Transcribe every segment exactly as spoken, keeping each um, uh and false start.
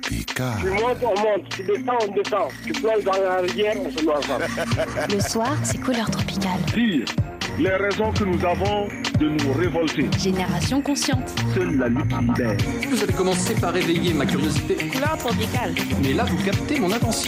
Tropical. Tu montes, on monte. Tu descends, on descend. Tu plonges dans la rivière, on se noie ensemble. Le soir, c'est couleur tropicale. Dire les raisons que nous avons de nous révolter. Génération consciente. Seule la lutte libère. Vous allez commencer par éveiller ma curiosité. Couleur tropicale. Mais là, vous captez mon attention.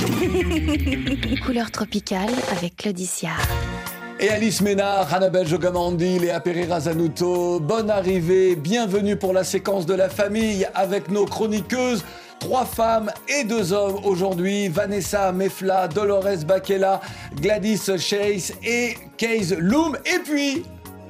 Couleur tropicale avec Claude Siard. Et Alice Ménard, Annabelle Jogamandi, Léa Pereira Zanuto, bonne arrivée, bienvenue pour la séquence de la famille avec nos chroniqueuses, trois femmes et deux hommes aujourd'hui, Vanessa Mefla, Dolores Bakela, Gladys Chase et Keys Loom, et puis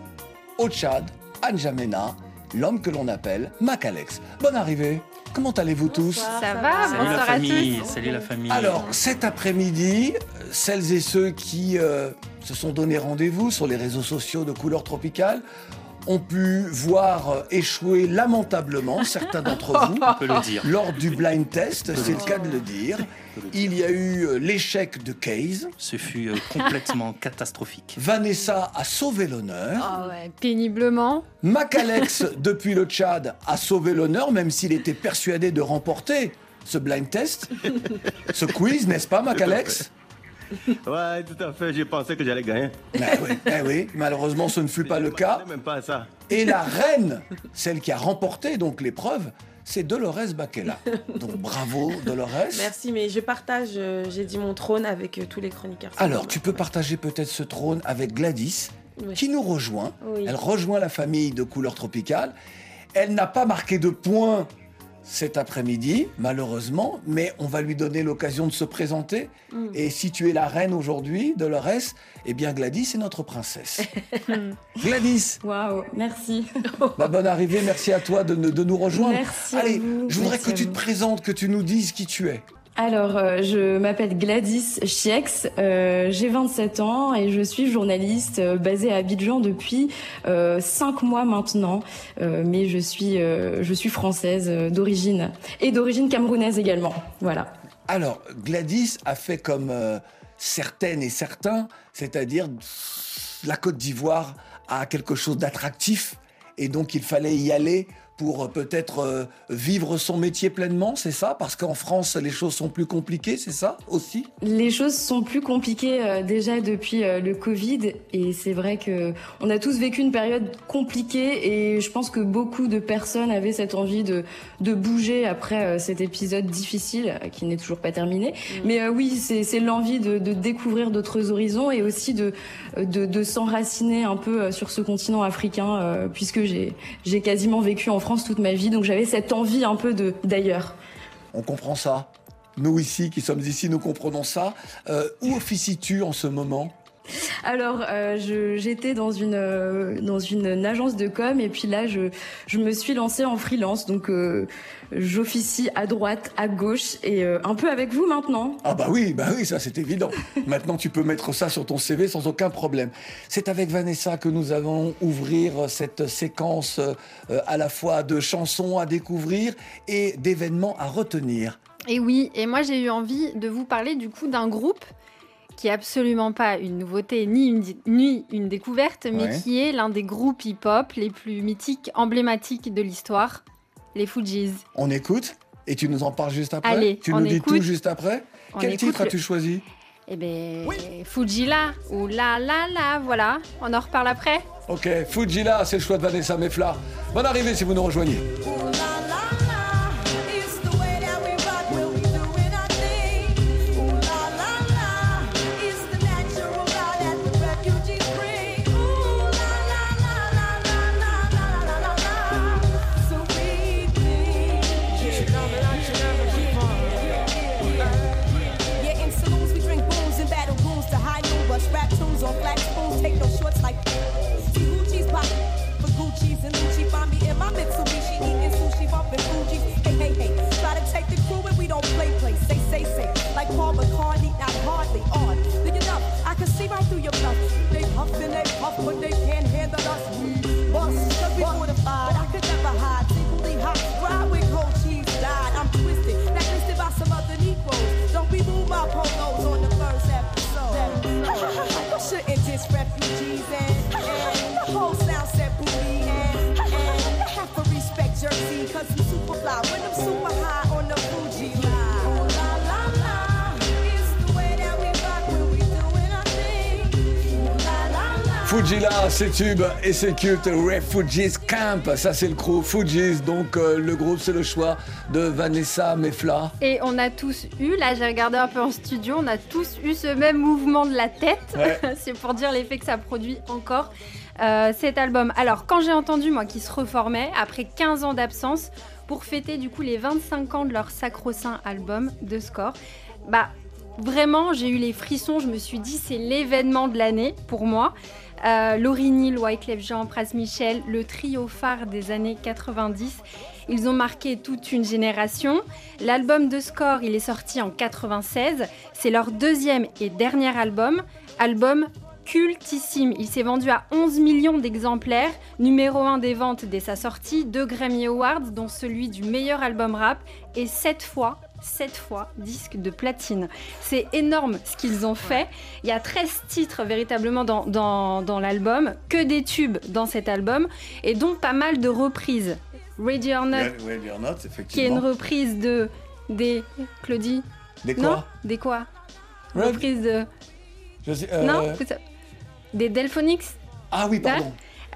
au Tchad, N'Djamena, l'homme que l'on appelle Macalex. Bonne arrivée. Comment allez-vous tous ? Ça va, Salut bonsoir la famille, à tous. salut la famille. Alors, cet après-midi, celles et ceux qui euh, se sont donné rendez-vous sur les réseaux sociaux de Couleur Tropicale ont pu voir euh, échouer lamentablement certains d'entre vous On peut le dire. lors du blind test, c'est le cas de le dire. Il y a eu euh, l'échec de Keys. Ce fut euh, complètement catastrophique. Vanessa a sauvé l'honneur. Ah ouais, péniblement. Macalex, depuis le Tchad, a sauvé l'honneur, même s'il était persuadé de remporter ce blind test, ce quiz, n'est-ce pas, Macalex ? Ouais, tout à fait. J'ai pensé que j'allais gagner. Eh oui, eh oui, malheureusement, ce ne fut pas le cas. Même pas à ça. Et la reine, celle qui a remporté donc l'épreuve, c'est Dolores Bakela. Donc bravo, Dolores. Merci, mais je partage, euh, j'ai dit mon trône avec euh, tous les chroniqueurs. Alors, tu peux partager peut-être ce trône avec Gladys, Oui. qui nous rejoint. Oui. Elle rejoint la famille de Couleur Tropicale. Elle n'a pas marqué de points cet après-midi, malheureusement, mais on va lui donner l'occasion de se présenter. Mm. Et si tu es la reine aujourd'hui, Dolores, eh bien Gladys est notre princesse. Gladys, Waouh, merci. bah, bonne arrivée, merci à toi de, de nous rejoindre. Merci à Allez, vous. je voudrais Merci que à tu vous. te présentes, que tu nous dises qui tu es. Alors, euh, je m'appelle Gladys Chiex, euh, j'ai vingt-sept ans et je suis journaliste euh, basée à Abidjan depuis euh, cinq mois maintenant. Euh, mais je suis, euh, je suis française euh, d'origine et d'origine camerounaise également. Voilà. Alors, Gladys a fait comme euh, certaines et certains, c'est-à-dire la Côte d'Ivoire a quelque chose d'attractif et donc il fallait y aller pour euh, peut-être euh, vivre son métier pleinement, c'est ça ? Parce qu'en France, les choses sont plus compliquées, c'est ça aussi ? Les choses sont plus compliquées euh, déjà depuis euh, le Covid et c'est vrai que on a tous vécu une période compliquée et je pense que beaucoup de personnes avaient cette envie de de bouger après euh, cet épisode difficile euh, qui n'est toujours pas terminé. Mmh. Mais euh, oui, c'est c'est l'envie de de découvrir d'autres horizons et aussi de de de s'enraciner un peu euh, sur ce continent africain euh, puisque j'ai j'ai quasiment vécu en France toute ma vie, donc j'avais cette envie un peu de d'ailleurs. On comprend ça. Nous ici, qui sommes ici, nous comprenons ça. Euh, où officies-tu en ce moment ? Alors, euh, je, j'étais dans une euh, dans une, une agence de com et puis là, je je me suis lancée en freelance, donc euh, j'officie à droite, à gauche et euh, un peu avec vous maintenant. Ah bah oui, bah oui, ça c'est évident. Maintenant, tu peux mettre ça sur ton C V sans aucun problème. C'est avec Vanessa que nous allons ouvrir cette séquence euh, à la fois de chansons à découvrir et d'événements à retenir. Et oui, et moi j'ai eu envie de vous parler du coup d'un groupe qui est absolument pas une nouveauté ni une, ni une découverte, mais Ouais. qui est l'un des groupes hip-hop les plus mythiques, emblématiques de l'histoire, les Fujis. On écoute et tu nous en parles juste après. Allez, tu on nous dis écoute. tout juste après. On Quel écoute titre le- as-tu choisi ? Eh ben, Fujila, ou la la la, voilà. On en reparle après. Ok, Fujila, c'est le choix de Vanessa Mefla. Bonne arrivée si vous nous rejoignez. Rap tunes on flat spoons, take no shorts like see Gucci's pop for Gucci's and Gucci. Find me in my Mitsubishi eating sushi, bumping Fuji. Hey, hey, hey, try to take the crew and we don't play, play. Say, say, say, like Paul McCartney, not hardly on. Do you know, I can see right through your bluff. They puff and they puff, but they can't handle us. We bust, cause we fortified. I could never hide, secretly hot. Ride with cold cheese, died. I'm twisted, blacklisted by some other Negroes. Don't be move my polos on the first episode. You shouldn't diss refugees and, and the whole sound set booty and, and have to respect Jersey cause I'm super fly when I'm super high. Fujila, c'est tube et c'est culte. Refugees Camp, ça c'est le crew. Fugees, donc euh, le groupe, c'est le choix de Vanessa Mefla. Et on a tous eu, là j'ai regardé un peu en studio, on a tous eu ce même mouvement de la tête. Ouais. C'est pour dire l'effet que ça produit encore euh, cet album. Alors quand j'ai entendu moi qu'ils se reformaient après quinze ans d'absence pour fêter du coup les vingt-cinq ans de leur sacro-saint album de Score, bah vraiment j'ai eu les frissons, je me suis dit c'est l'événement de l'année pour moi. Euh, Lauryn Hill, Wyclef Jean, Pras Michel, le trio phare des années quatre-vingt-dix. Ils ont marqué toute une génération. L'album de Score, il est sorti en quatre-vingt-seize. C'est leur deuxième et dernier album. Album cultissime. Il s'est vendu à onze millions d'exemplaires. Numéro un des ventes dès sa sortie. Deux Grammy Awards, dont celui du meilleur album rap. Et sept fois... sept fois disque de platine. C'est énorme ce qu'ils ont fait. Il y a treize titres véritablement dans, dans, dans l'album, que des tubes dans cet album, et donc pas mal de reprises. Ready or Not, Ready or Not, effectivement. Qui est une reprise de... des... Claudie Des quoi Non Des quoi Red... Reprise de... Je sais, euh... Non Des Delphonics. Ah oui, pardon.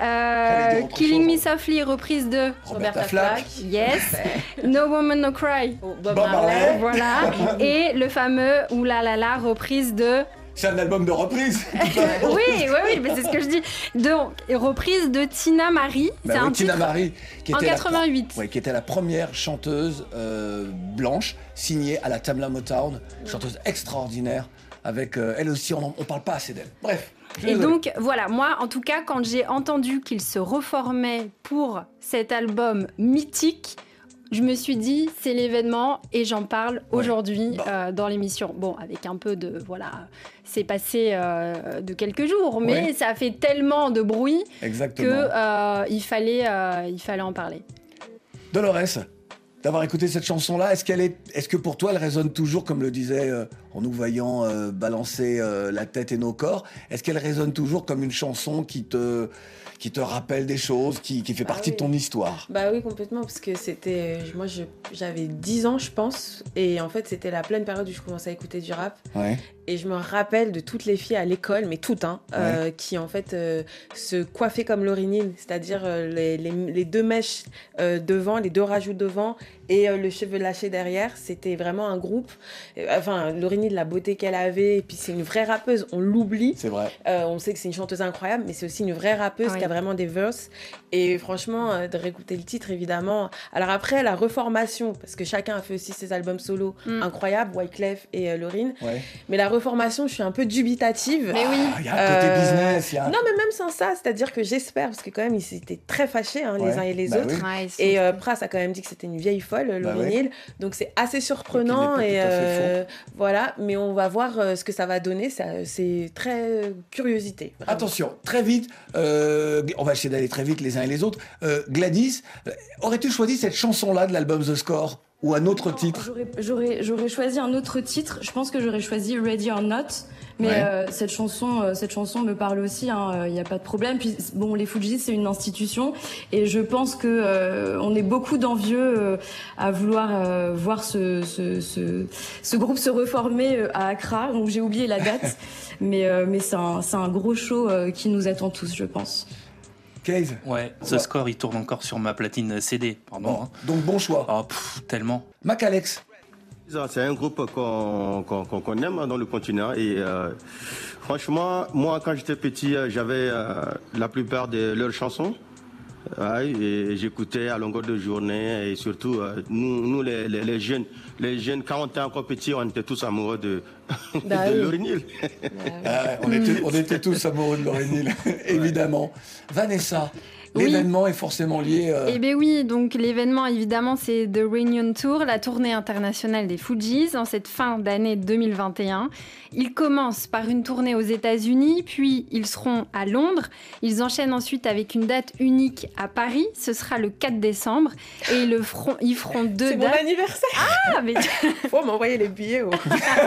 Euh, Killing Me Softly, reprise de Roberta Flack. Yes. No Woman No Cry. Oh, Bob Marley. Marley. Voilà. Et le fameux Ouh la la la, reprise de. C'est un album de reprise. Oui, oui, oui, mais c'est ce que je dis. Donc, reprise de Tina Marie. Bah c'est oui, un Tina titre Marie, qui en était quatre-vingt-huit. La, ouais, qui était la première chanteuse euh, blanche signée à la Tamla Motown, chanteuse extraordinaire. Avec euh, elle aussi, on ne parle pas assez d'elle. Bref. Et donc, voilà, moi, en tout cas, quand j'ai entendu qu'il se reformait pour cet album mythique, je me suis dit, c'est l'événement et j'en parle ouais. aujourd'hui bah. euh, dans l'émission. Bon, avec un peu de... Voilà, c'est passé euh, de quelques jours, mais ouais. ça a fait tellement de bruit qu'il euh, fallait, euh, il fallait en parler. Dolores, d'avoir écouté cette chanson-là, est-ce qu'elle est, est-ce que pour toi elle résonne toujours, comme le disait euh, en nous voyant euh, balancer euh, la tête et nos corps, est-ce qu'elle résonne toujours comme une chanson qui te, qui te rappelle des choses, qui, qui fait bah partie oui. de ton histoire? Bah oui, complètement, parce que c'était, moi je, j'avais dix ans je pense, et en fait c'était la pleine période où je commençais à écouter du rap. Ouais. Et je me rappelle de toutes les filles à l'école, mais toutes, hein, ouais. euh, qui en fait euh, se coiffaient comme Lauryn Hill, c'est-à-dire euh, les, les, les deux mèches euh, devant, les deux rajouts devant et euh, le cheveu lâché derrière. C'était vraiment un groupe. Enfin, Lauryn Hill, la beauté qu'elle avait, et puis c'est une vraie rappeuse, on l'oublie. C'est vrai. Euh, on sait que c'est une chanteuse incroyable, mais c'est aussi une vraie rappeuse ah oui. qui a vraiment des verses. Et franchement, euh, de réécouter le titre, évidemment. Alors après, la reformation, parce que chacun a fait aussi ses albums solo mm. incroyables, Wyclef et euh, Lauryn. Ouais. Mais la reformation, je suis un peu dubitative. Mais oui. Il y a un côté euh... business. Y a... Non, mais même sans ça, c'est-à-dire que j'espère, parce que quand même, ils étaient très fâchés hein, ouais. les uns et les bah autres. Oui. Ouais, et euh, Pras a quand même dit que c'était une vieille folle, Lauryn bah Hill. Ouais. Donc c'est assez surprenant. Et euh, voilà, mais on va voir euh, ce que ça va donner. Ça, c'est très euh, curiosité. Vraiment. Attention, très vite, euh, on va essayer d'aller très vite les uns et les autres. Euh, Gladys, euh, aurais-tu choisi cette chanson-là de l'album The Score ou un autre non, titre? j'aurais, j'aurais, j'aurais choisi un autre titre. Je pense que j'aurais choisi Ready or Not. Mais ouais. euh, cette chanson, euh, cette chanson me parle aussi. Il hein, n'y a pas de problème. Puis bon, les Fujis, c'est une institution, et je pense que euh, on est beaucoup d'envieux euh, à vouloir euh, voir ce, ce, ce, ce groupe se reformer euh, à Accra. Donc j'ai oublié la date, mais euh, mais c'est un, c'est un gros show euh, qui nous attend tous, je pense. Case. Ouais, The Score, il tourne encore sur ma platine C D. Pardon. Bon, hein. Donc bon choix. Oh, pff, tellement. Mac Alex. C'est un groupe qu'on, qu'on, qu'on aime dans le continent et euh, franchement, moi quand j'étais petit, j'avais euh, la plupart de leurs chansons. Ouais, et j'écoutais à longueur de journée et surtout euh, nous, nous les, les, les jeunes, les jeunes quand on était encore petits, on était tous amoureux de, bah de oui. Lauryn Hill. Ah, on, était, on était tous amoureux de Lauryn Hill, évidemment. Vanessa. L'événement oui. est forcément lié... Euh... Eh bien oui, donc l'événement évidemment c'est The Reunion Tour, la tournée internationale des Fujis en cette fin d'année deux mille vingt et un. Ils commencent par une tournée aux États-Unis, puis ils seront à Londres. Ils enchaînent ensuite avec une date unique à Paris, ce sera le quatre décembre. Et ils, le feront, ils feront deux c'est dates... C'est mon anniversaire. Ah mais... Faut m'envoyer les billets. Oh.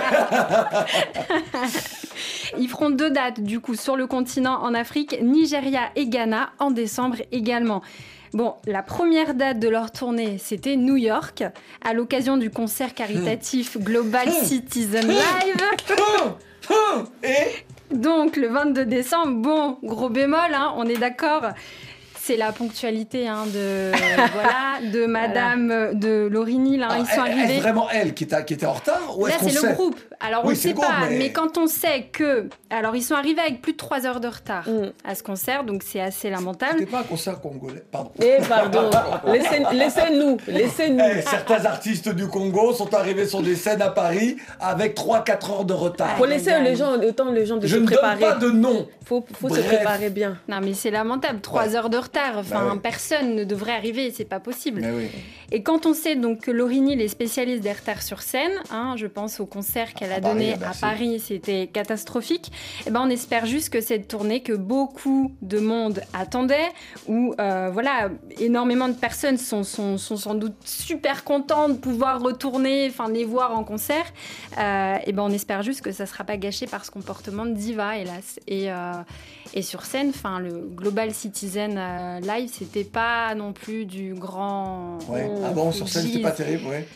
Ils feront deux dates du coup sur le continent en Afrique, Nigeria et Ghana en décembre également. Bon, la première date de leur tournée, c'était New York, à l'occasion du concert caritatif Global Citizen Live. Et Donc, le vingt-deux décembre, bon, gros bémol, hein, on est d'accord. C'est la ponctualité hein, de, voilà, de Madame voilà. de Lorigny. Hein, ah, ils sont elle, arrivés. Est-ce vraiment elle qui était, qui était en retard ou Là, est-ce c'est qu'on le sait groupe. Alors, oui, on ne sait groupe, pas. mais... mais quand on sait que. Alors, ils sont arrivés avec plus de trois heures de retard mm. à ce concert, donc c'est assez lamentable. C'était pas un concert congolais. Pardon. Eh, pardon. Laissez, laissez-nous. Laissez-nous. Eh, certains artistes du Congo sont arrivés sur des scènes à Paris avec trois à quatre heures de retard. Faut laisser les gens, autant les gens de Je se ne préparer. donne pas de nom. Faut, faut se préparer bien. Non, mais c'est lamentable. Trois ouais. heures de retard. Enfin, bah ouais. personne ne devrait arriver. C'est pas possible. Oui. Et quand on sait donc que Lorigny est spécialiste des retards sur scène, hein, je pense au concert qu'elle a à donné Paris, à Paris, c'était catastrophique. Et ben, on espère juste que cette tournée que beaucoup de monde attendait, où euh, voilà, énormément de personnes sont, sont, sont sans doute super contentes de pouvoir retourner, enfin les voir en concert. Euh, et ben, on espère juste que ça sera pas gâché par ce comportement de diva, hélas. Et euh, Et sur scène, enfin, le Global Citizen euh, Live, c'était pas non plus du grand. Ouais. Ah bon, sur scène, c'était pas terrible, ouais.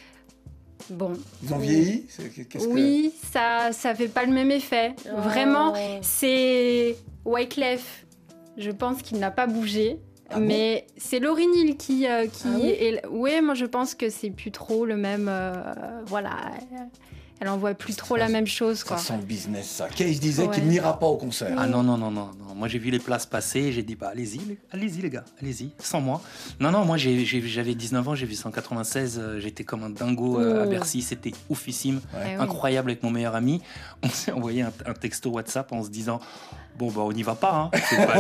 Bon. Ils ont vieilli. Qu'est-ce oui, que... ça, ça fait pas le même effet. Oh. Vraiment, c'est Wyclef. Je pense qu'il n'a pas bougé. Ah mais bon c'est Lorigny qui, euh, qui ah oui est. Oui, moi je pense que c'est plus trop le même. Euh, voilà. Elle envoie plus trop ça, la même chose, quoi. Ça sent le business, ça. Case disait ouais. qu'il n'ira pas au concert. Ah non, non, non, non, non. Moi, j'ai vu les places passer et j'ai dit, bah, allez-y, allez-y, les gars, allez-y, sans moi. Non, non, moi, j'ai, j'ai, j'avais dix-neuf ans, j'ai vu ça en quatre-vingt-seize, euh, j'étais comme un dingo euh, à Bercy, c'était oufissime, ouais. incroyable avec mon meilleur ami. On s'est envoyé un, un texto WhatsApp en se disant, bon, bah, on n'y va pas, hein. C'est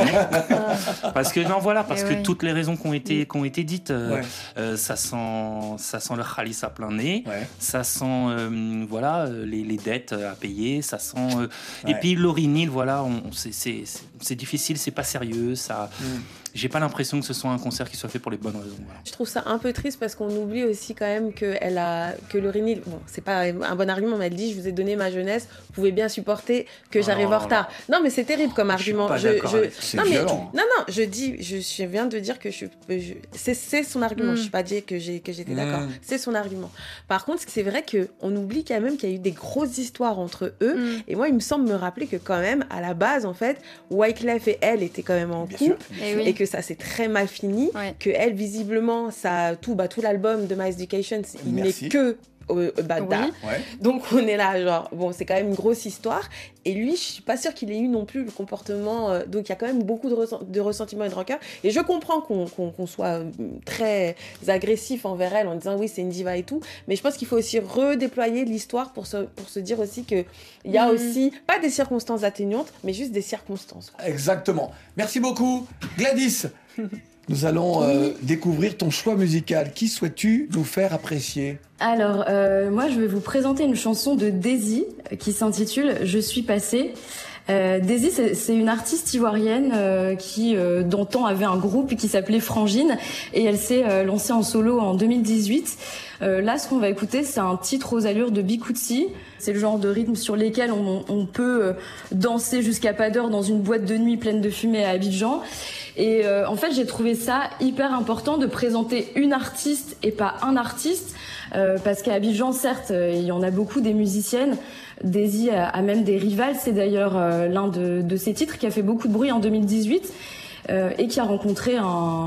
pas parce que, non, voilà, parce et que ouais. toutes les raisons qui ont été, qui ont été dites, euh, ouais. euh, ça sent, ça sent le khalis à plein nez, ouais. ça sent, euh, voilà, Les, les dettes à payer, ça sent. Euh... Ouais. Et puis Lorigny, voilà, on, c'est, c'est, c'est, c'est difficile, c'est pas sérieux, ça. Mm. J'ai pas l'impression que ce soit un concert qui soit fait pour les bonnes raisons. Voilà. Je trouve ça un peu triste parce qu'on oublie aussi quand même que elle a que Lorigny, bon, c'est pas un bon argument, mais elle dit je vous ai donné ma jeunesse, vous pouvez bien supporter que j'arrive oh, en retard. Non, mais c'est terrible comme argument. Je suis pas je, je... C'est non, mais, non, non, je dis, je, je viens de dire que je, je c'est, c'est son argument. Mm. Je suis pas dit que j'ai que j'étais mm. d'accord. C'est son argument. Par contre, c'est vrai que on oublie quand même qu'il y a eu des grosses histoires entre eux. Mm. Et moi, il me semble me rappeler que quand même, à la base, en fait, Wyclef et elle étaient quand même en couple et, oui. et que ça s'est très mal fini, ouais. que elle visiblement ça tout bah tout l'album de My Education il n'est que euh, Bada. Oui. Ouais. Donc on est là genre bon c'est quand même une grosse histoire et lui je suis pas sûre qu'il ait eu non plus le comportement euh, donc il y a quand même beaucoup de, ressent- de ressentiment et de rancœur et je comprends qu'on, qu'on, qu'on soit très agressif envers elle en disant oui c'est une diva et tout mais je pense qu'il faut aussi redéployer l'histoire pour se, pour se dire aussi que il y a mmh. aussi pas des circonstances atténuantes mais juste des circonstances. Exactement. Merci beaucoup Gladys. Nous allons euh, découvrir ton choix musical. Qui souhaites-tu nous faire apprécier ? Alors, euh, moi, je vais vous présenter une chanson de Daisy qui s'intitule « Je suis passée ». Euh, Daisy, c'est, c'est une artiste ivoirienne euh, qui, euh, d'antan, avait un groupe qui s'appelait Frangine et elle s'est euh, lancée en solo en deux mille dix-huit. Euh, là, ce qu'on va écouter, c'est un titre aux allures de Bikoutsi. C'est le genre de rythme sur lesquels on, on peut euh, danser jusqu'à pas d'heure dans une boîte de nuit pleine de fumée à Abidjan. Et euh, en fait, j'ai trouvé ça hyper important de présenter une artiste et pas un artiste, euh, parce qu'à Abidjan, certes, euh, il y en a beaucoup des musiciennes. Daisy a, a même des rivales. C'est d'ailleurs euh, l'un de, de ses titres qui a fait beaucoup de bruit en deux mille dix-huit. Euh, et qui a rencontré un,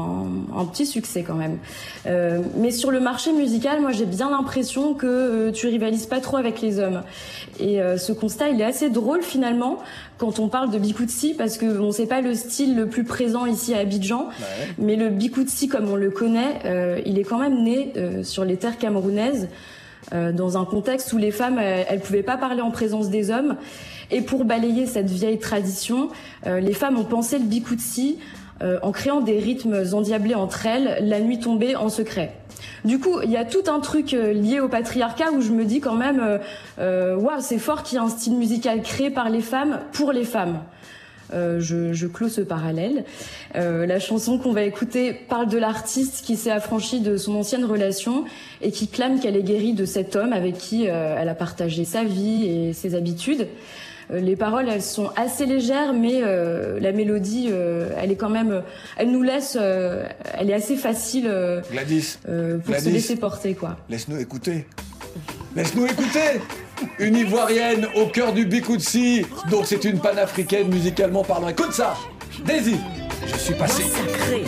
un petit succès quand même. Euh, mais sur le marché musical, moi j'ai bien l'impression que euh, tu rivalises pas trop avec les hommes. Et euh, ce constat, il est assez drôle finalement quand on parle de Bikoutsi, parce que bon, c'est pas le style le plus présent ici à Abidjan, ouais. mais le Bikoutsi comme on le connaît, euh, il est quand même né euh, sur les terres camerounaises, euh, dans un contexte où les femmes, elles, elles pouvaient pas parler en présence des hommes. Et pour balayer cette vieille tradition, euh, les femmes ont pensé le Bikoutsi euh, en créant des rythmes endiablés entre elles, la nuit tombée en secret. Du coup, il y a tout un truc euh, lié au patriarcat où je me dis quand même, waouh, euh, wow, c'est fort qu'il y ait un style musical créé par les femmes pour les femmes. Euh, je, je clôt ce parallèle. Euh, la chanson qu'on va écouter parle de l'artiste qui s'est affranchie de son ancienne relation et qui clame qu'elle est guérie de cet homme avec qui euh, elle a partagé sa vie et ses habitudes. Les paroles, elles sont assez légères, mais euh, la mélodie, euh, elle est quand même, elle nous laisse, euh, elle est assez facile euh, Gladys, euh, pour Gladys, se laisser porter, quoi. Laisse-nous écouter. Laisse-nous écouter. Une Ivoirienne au cœur du Bikoutsi. Donc c'est une panafricaine musicalement parlant. Écoute ça, Daisy. Je suis passé. Sacré.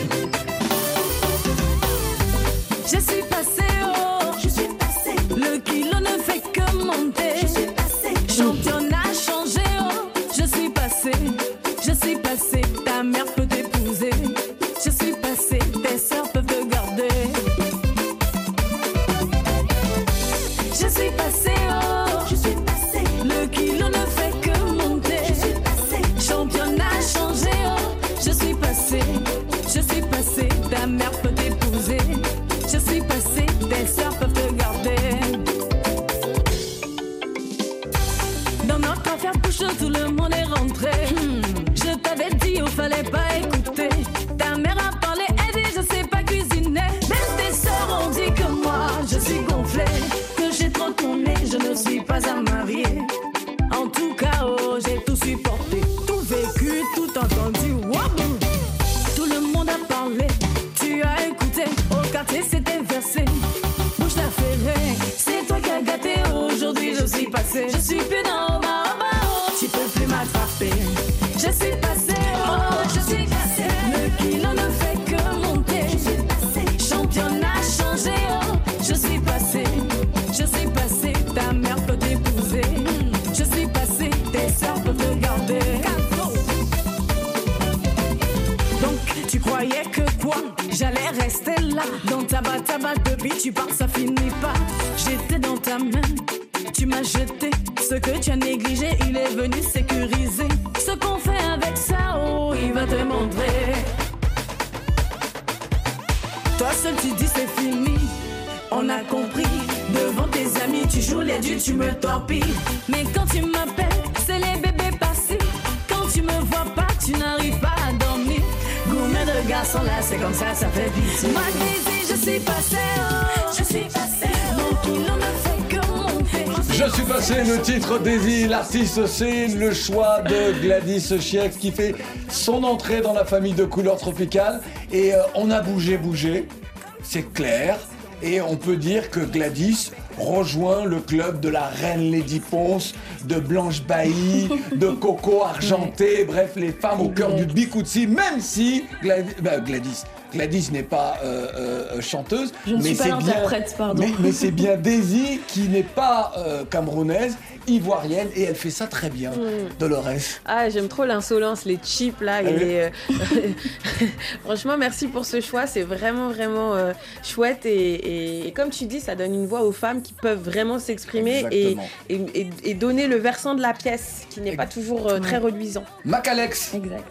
Je suis passé, oh. Je suis passé. Le kilo ne fait que monter. Je suis passé. Championnat changé, oh. Je suis passé. Je suis passé. Ta mère peut t'épouser. Je suis passé. Tes sœurs peuvent te garder. Je suis passé, oh. Je suis passé. Le kilo ne fait que monter. Je suis passé. Championnat changé, oh. Je suis passé. Je suis passé. Ta mère peut t'épouser. Je suis passé. Tes sœurs peuvent te garder. Dans notre affaire bouche, tout le monde est rentré. Hmm. Je t'avais dit, il fallait pas écouter. Ta mère a parlé, elle dit, je sais pas cuisiner. Même tes sœurs ont dit que moi, je suis gonflée. Que j'ai trop tourné, je ne suis pas à marier. En tout cas, oh, j'ai tout supporté. Tout vécu, tout entendu. Wow. Tout le monde a parlé. Tu as écouté, au quartier c'était versé. Bouge la ferrée, c'est toi qui as gâté. Aujourd'hui je suis passé. Je suis plus dans ma oh, tu peux plus m'attraper. Je suis passé, oh, je suis passé. Le kilo ne fait que monter. Je suis passé. Championnat changé, oh, je suis passé. Je suis passé, ta mère peut t'épouser. Je suis passé, tes sœurs peuvent te garder. Donc tu croyais que quoi? J'allais rester là. Dans ta batte, ta batte, depuis tu pars, ça finit pas. J'étais dans ta main, tu m'as jeté. Ce que tu as négligé, il est venu sécuriser. Ce qu'on fait avec ça, oh, il va te montrer. Toi seul tu dis c'est fini. On a compris, devant tes amis tu joues les dieux, tu me torpilles. Mais quand tu m'appelles, c'est les bébés passés. Quand tu me vois pas, tu n'arrives pas à dormir. Gourmet de garçon là, c'est comme ça, ça fait pitié. Moi Daisy, je suis passé, oh, je suis passé. Donc il en a fait que monter. Je suis passé, le titre Daisy, l'artiste c'est le choix de Gladys Chiex qui fait son entrée dans la famille de Couleur Tropicale. Et euh, on a bougé, bougé, c'est clair. Et on peut dire que Gladys rejoint le club de la reine Lady Ponce, de Blanche Bailly, de Coco Argenté, bref, les femmes au cœur du Bikoutsi, même si Gladys, bah Gladys, Gladys n'est pas euh, euh, chanteuse, Je ne mais suis pas c'est bien, l'interprète, pardon. mais, mais c'est bien Daisy qui n'est pas euh, camerounaise, ivoirienne, et elle fait ça très bien. Mm. Dolores. Ah, j'aime trop l'insolence, les chips là. Ah oui. les, euh... Franchement, merci pour ce choix. C'est vraiment, vraiment euh, chouette. Et, et, et comme tu dis, ça donne une voix aux femmes qui peuvent vraiment s'exprimer et, et, et, et donner le versant de la pièce qui n'est pas toujours euh, très reluisant. Macalex. Exact.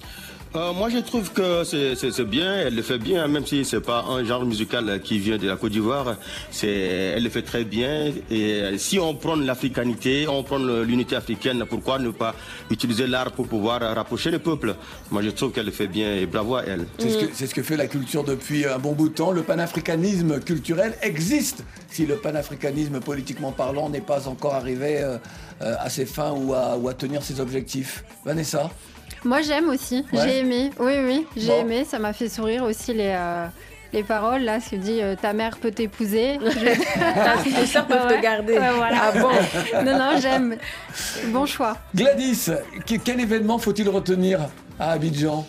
Euh, moi, je trouve que c'est, c'est, c'est bien, elle le fait bien, même si c'est pas un genre musical qui vient de la Côte d'Ivoire, c'est, elle le fait très bien. Et si on prend l'africanité, on prend l'unité africaine, pourquoi ne pas utiliser l'art pour pouvoir rapprocher les peuples? Moi, je trouve qu'elle le fait bien et bravo à elle. C'est, ce que, c'est ce que fait la culture depuis un bon bout de temps. Le panafricanisme culturel existe, si le panafricanisme politiquement parlant n'est pas encore arrivé euh, à ses fins ou à, ou à tenir ses objectifs. Vanessa? Moi j'aime aussi, ouais. J'ai aimé, oui oui, j'ai bon. aimé, ça m'a fait sourire aussi les, euh, les paroles, là, ce que dit euh, ta mère peut t'épouser. Je... Tes sœurs peuvent te garder. Ouais, voilà. Ah bon? Non, non, j'aime, bon choix. Gladys, quel événement faut-il retenir à Abidjan?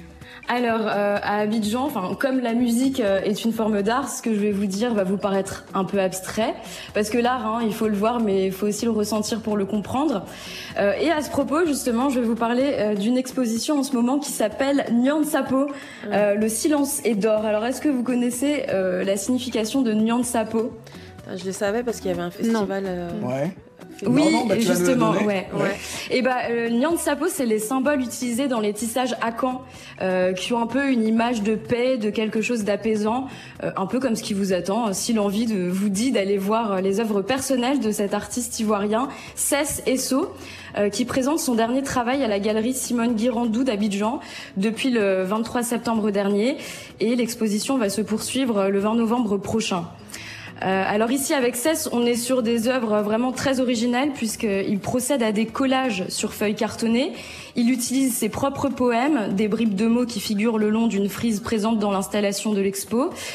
Alors, euh, à Abidjan, enfin, comme la musique euh, est une forme d'art, ce que je vais vous dire va vous paraître un peu abstrait, parce que l'art, hein, il faut le voir, mais il faut aussi le ressentir pour le comprendre. Euh, et à ce propos, justement, je vais vous parler euh, d'une exposition en ce moment qui s'appelle Nyan Sapo, euh, le silence est d'or. Alors, est-ce que vous connaissez euh, la signification de Nyan Sapo? Je le savais parce qu'il y avait un festival... Euh... Ouais. Oui, non, non, bah, justement, ouais, ouais. ouais. Et bah, euh, Nyan Sapo, c'est les symboles utilisés dans les tissages akans, euh, qui ont un peu une image de paix, de quelque chose d'apaisant, euh, un peu comme ce qui vous attend, si l'envie de vous dit d'aller voir les œuvres personnelles de cet artiste ivoirien, Cess Esso, euh, qui présente son dernier travail à la galerie Simone Guirandou d'Abidjan depuis le vingt-trois septembre dernier, et l'exposition va se poursuivre le vingt novembre prochain. Euh, alors ici avec Cess, on est sur des œuvres vraiment très originales puisqu'il procède à des collages sur feuilles cartonnées. Il utilise ses propres poèmes, des bribes de mots qui figurent le long d'une frise présente dans l'installation de l'expo.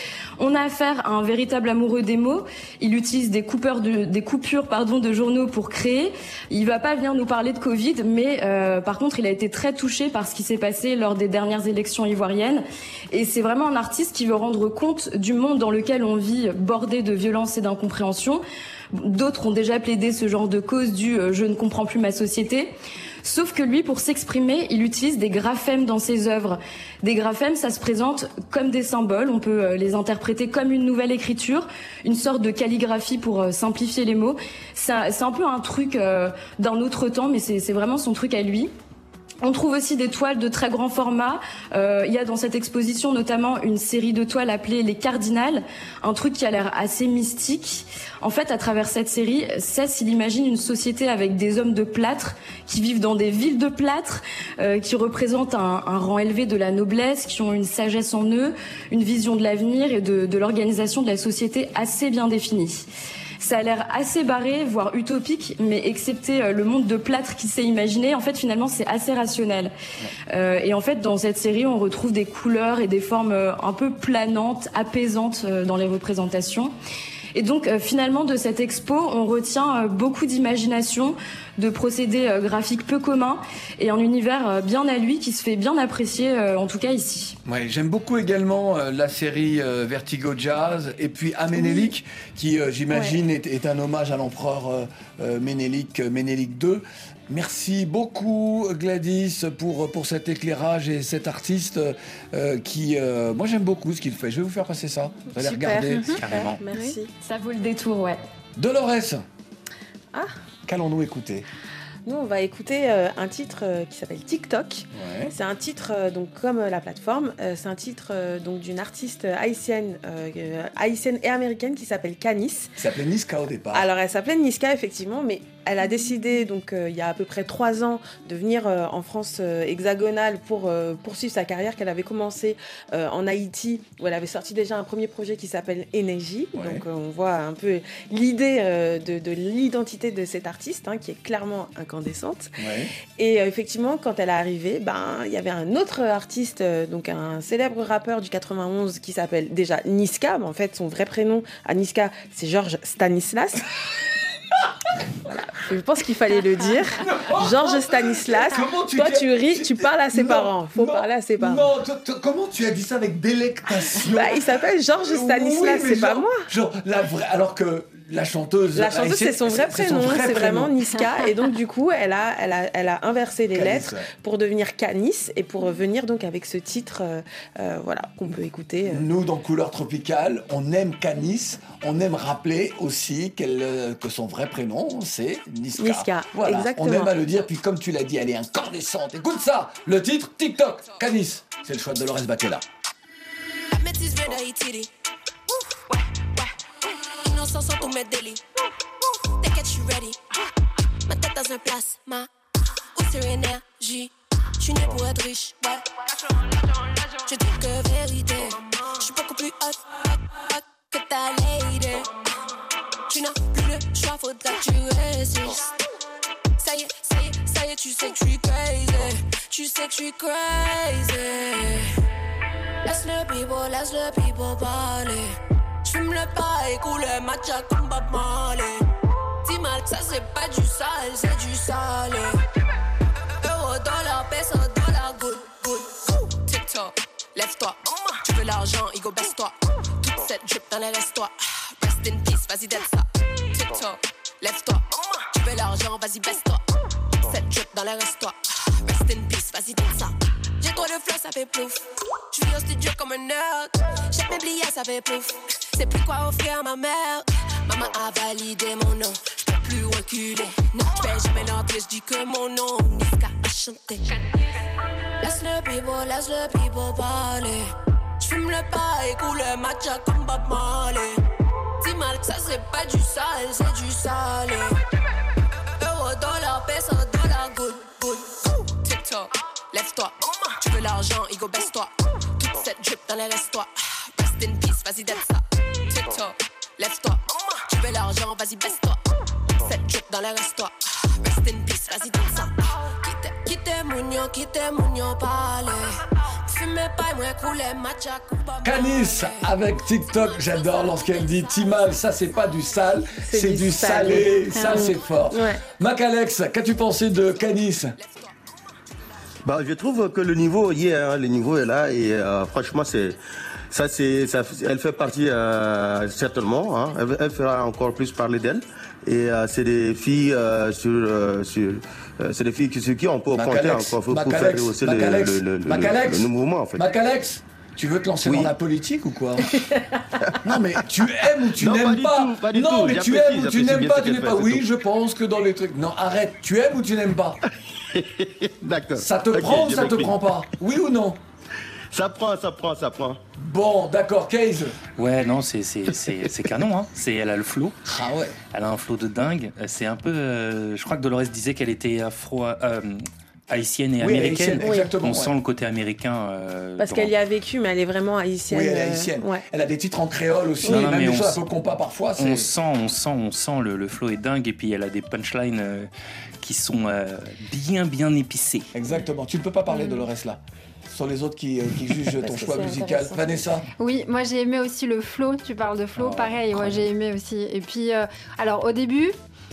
On a affaire à un véritable amoureux des mots. Il utilise des coupeurs de, des coupures pardon, de journaux pour créer. Il va pas venir nous parler de Covid, mais euh, par contre, il a été très touché par ce qui s'est passé lors des dernières élections ivoiriennes. Et c'est vraiment un artiste qui veut rendre compte du monde dans lequel on vit, bordé de violence et d'incompréhension. D'autres ont déjà plaidé ce genre de cause du euh, « je ne comprends plus ma société ». Sauf que lui, pour s'exprimer, il utilise des graphèmes dans ses œuvres. Des graphèmes, ça se présente comme des symboles. On peut euh, les interpréter comme une nouvelle écriture, une sorte de calligraphie pour euh, simplifier les mots. C'est un, c'est un peu un truc euh, d'un autre temps, mais c'est, c'est vraiment son truc à lui. On trouve aussi des toiles de très grand format. Euh, il y a dans cette exposition notamment une série de toiles appelée Les Cardinals, un truc qui a l'air assez mystique. En fait, à travers cette série, Cess, il imagine une société avec des hommes de plâtre qui vivent dans des villes de plâtre, euh, qui représentent un, un rang élevé de la noblesse, qui ont une sagesse en eux, une vision de l'avenir et de, de l'organisation de la société assez bien définie. Ça a l'air assez barré, voire utopique, mais excepté le monde de plâtre qui s'est imaginé, en fait, finalement, c'est assez rationnel. Euh, et en fait, dans cette série, on retrouve des couleurs et des formes un peu planantes, apaisantes dans les représentations. Et donc, euh, finalement, de cette expo, on retient euh, beaucoup d'imagination, de procédés euh, graphiques peu communs et un univers euh, bien à lui qui se fait bien apprécier, euh, en tout cas ici. Ouais, j'aime beaucoup également euh, la série euh, Vertigo Jazz et puis Aménélique, oui. qui, euh, j'imagine, ouais. est, est un hommage à l'empereur euh, euh, Ménélique, Ménélique deux. Merci beaucoup Gladys pour, pour cet éclairage et cet artiste euh, qui, euh, moi j'aime beaucoup ce qu'il fait. Je vais vous faire passer ça. Vous allez Super. regarder. Mmh. Carrément. Merci. Ça vaut le détour, ouais. Dolores. Ah. Qu'allons-nous écouter ? Nous, on va écouter euh, un titre euh, qui s'appelle TikTok. Ouais. C'est un titre, euh, donc comme euh, la plateforme, euh, c'est un titre euh, donc d'une artiste haïtienne, euh, haïtienne et américaine qui s'appelle Canis. Elle s'appelait Niska au départ. Alors, elle s'appelait Niska, effectivement, mais elle a décidé, donc euh, il y a à peu près trois ans, de venir euh, en France euh, hexagonale pour euh, poursuivre sa carrière qu'elle avait commencé euh, en Haïti, où elle avait sorti déjà un premier projet qui s'appelle Énergie. Ouais. Donc, euh, on voit un peu l'idée euh, de, de l'identité de cette artiste, hein, qui est clairement incandescente. Ouais. Et euh, effectivement, quand elle est arrivée, ben, il y avait un autre artiste, euh, donc un célèbre rappeur du quatre-vingt-onze qui s'appelle déjà Niska. Mais en fait, son vrai prénom à Niska, c'est Georges Stanislas. Voilà. Je pense qu'il fallait le dire. Georges Stanislas. Tu Toi, tu ris, tu parles à ses non, parents. Faut non, parler à ses parents. Non, t- t- comment tu as dit ça avec délectation ? Bah, il s'appelle Georges Stanislas, oui, c'est genre, pas moi. Genre, la vraie, alors que la chanteuse. La chanteuse, c'est son vrai c'est, prénom, c'est, vrai c'est vraiment prénom. Niska. Et donc, du coup, elle a, elle a, elle a inversé les Canis, lettres ouais. pour devenir Canis et pour venir donc avec ce titre, euh, euh, voilà, qu'on peut écouter. Euh. Nous, dans Couleur Tropicale, on aime Canis. On aime rappeler aussi qu'elle, euh, que son vrai prénom, c'est Niska. Niska, voilà. Exactement. On aime à le dire. Puis, comme tu l'as dit, elle est incandescente. Écoute ça, le titre TikTok, Canis. C'est le choix de Dolores Bacchella. Sans tous mes délits. T'inquiète, je suis ready. Ma tête dans un plasma. Où c'est l'énergie? Je suis né pour être riche, ouais. Je dis que vérité. Je suis beaucoup plus hot, hot, hot que ta lady. Tu n'as plus le choix, faudra que tu résistes. Ça y est, ça y est, ça y est, tu sais que je suis crazy. Tu sais que je suis crazy. Laisse le people, laisse le people parler. J'fume le paille, coule le matcha comme Bob Marley. Dis mal, ça c'est pas du sale, c'est du salé. Euro, dollar, peso, dollar, good, good. TikTok, lève-toi. Tu veux l'argent, Igo, baisse-toi. Toute cette drip dans les restos. Rest in peace, vas-y, donne ça. TikTok, lève-toi. Tu veux l'argent, vas-y, baisse-toi. Toute cette drip dans les restos. Rest in peace, vas-y, donne ça. J'ai trop de flow, ça fait plouf. J'vis au studio comme un nerd. Jette mes billets, ça fait plouf. C'est plus quoi offrir à ma mère. Maman a validé mon nom. J'peux plus reculer. Non, j'fais jamais l'entrée, j'dis que mon nom. Niska a chanté. Laisse le people, laisse le people parler. J'fume le paille, coule le matcha comme Bob Marley. Dis mal que ça c'est pas du sale, c'est du salé. Euro, dollar, peso, dollar, good, good. TikTok, lève-toi. Tu veux l'argent, Igo, baisse-toi. Toute cette drip dans les restos. Rest in peace, vas-y, donne ça. TikTok, lève-toi. Tu veux l'argent, vas-y, baisse-toi. Cette drip dans les restos. Rest in peace, vas-y, donne ça. Quitte, quitte, mounio, quitte, mounio, parler. Canis avec TikTok, j'adore lorsqu'elle dit Timal, ça c'est pas du sale, c'est, c'est du, du salé, salé. Ça c'est fort. Ouais. Mac-Alex, qu'as-tu pensé de Canis? Bah, je trouve que le niveau y est, hein, le niveau est là et euh, franchement c'est ça c'est ça, elle fait partie euh, certainement, hein, elle, elle fera encore plus parler d'elle et euh, c'est des filles euh, sur euh, sur euh, c'est des filles qui, sur qui on peut compter encore pour, pour faire aussi le, le, le, le, le, le mouvement en fait. Mac-Alex, tu veux te lancer oui. dans la politique ou quoi? Non mais tu aimes ou tu non, n'aimes pas, pas, pas Non tout. mais tu aimes ou tu n'aimes pas, tu n'aimes pas. Oui, je pense que dans les trucs. Non, arrête, tu aimes ou tu n'aimes pas? D'accord. Ça te okay, prend ou ça te prend pas? Oui ou non? Ça prend, ça prend, ça prend. Bon, d'accord, Case. Ouais, non, c'est, c'est, c'est, c'est canon, hein. C'est, elle a le flow. Ah ouais. Elle a un flow de dingue. C'est un peu... Euh, je crois que Dolores disait qu'elle était afro... Euh, haïtienne et oui, américaine. Haïtienne, exactement, on ouais. sent le côté américain. Euh, Parce dans... qu'elle y a vécu, mais elle est vraiment haïtienne. Oui, elle est haïtienne. Euh, ouais. Elle a des titres en créole aussi, non, non, même des choses un peu compas parfois. C'est... On sent, on sent, on sent le, le flow est dingue et puis elle a des punchlines euh, qui sont euh, bien, bien épicées. Exactement. Tu ne peux pas parler, mmh. Dolores, là. Ce sont les autres qui, euh, qui jugent ton choix musical. Vanessa? Oui, moi j'ai aimé aussi le flow. Tu parles de flow, oh, pareil. Moi j'ai aimé aussi. Et puis, euh, alors au début,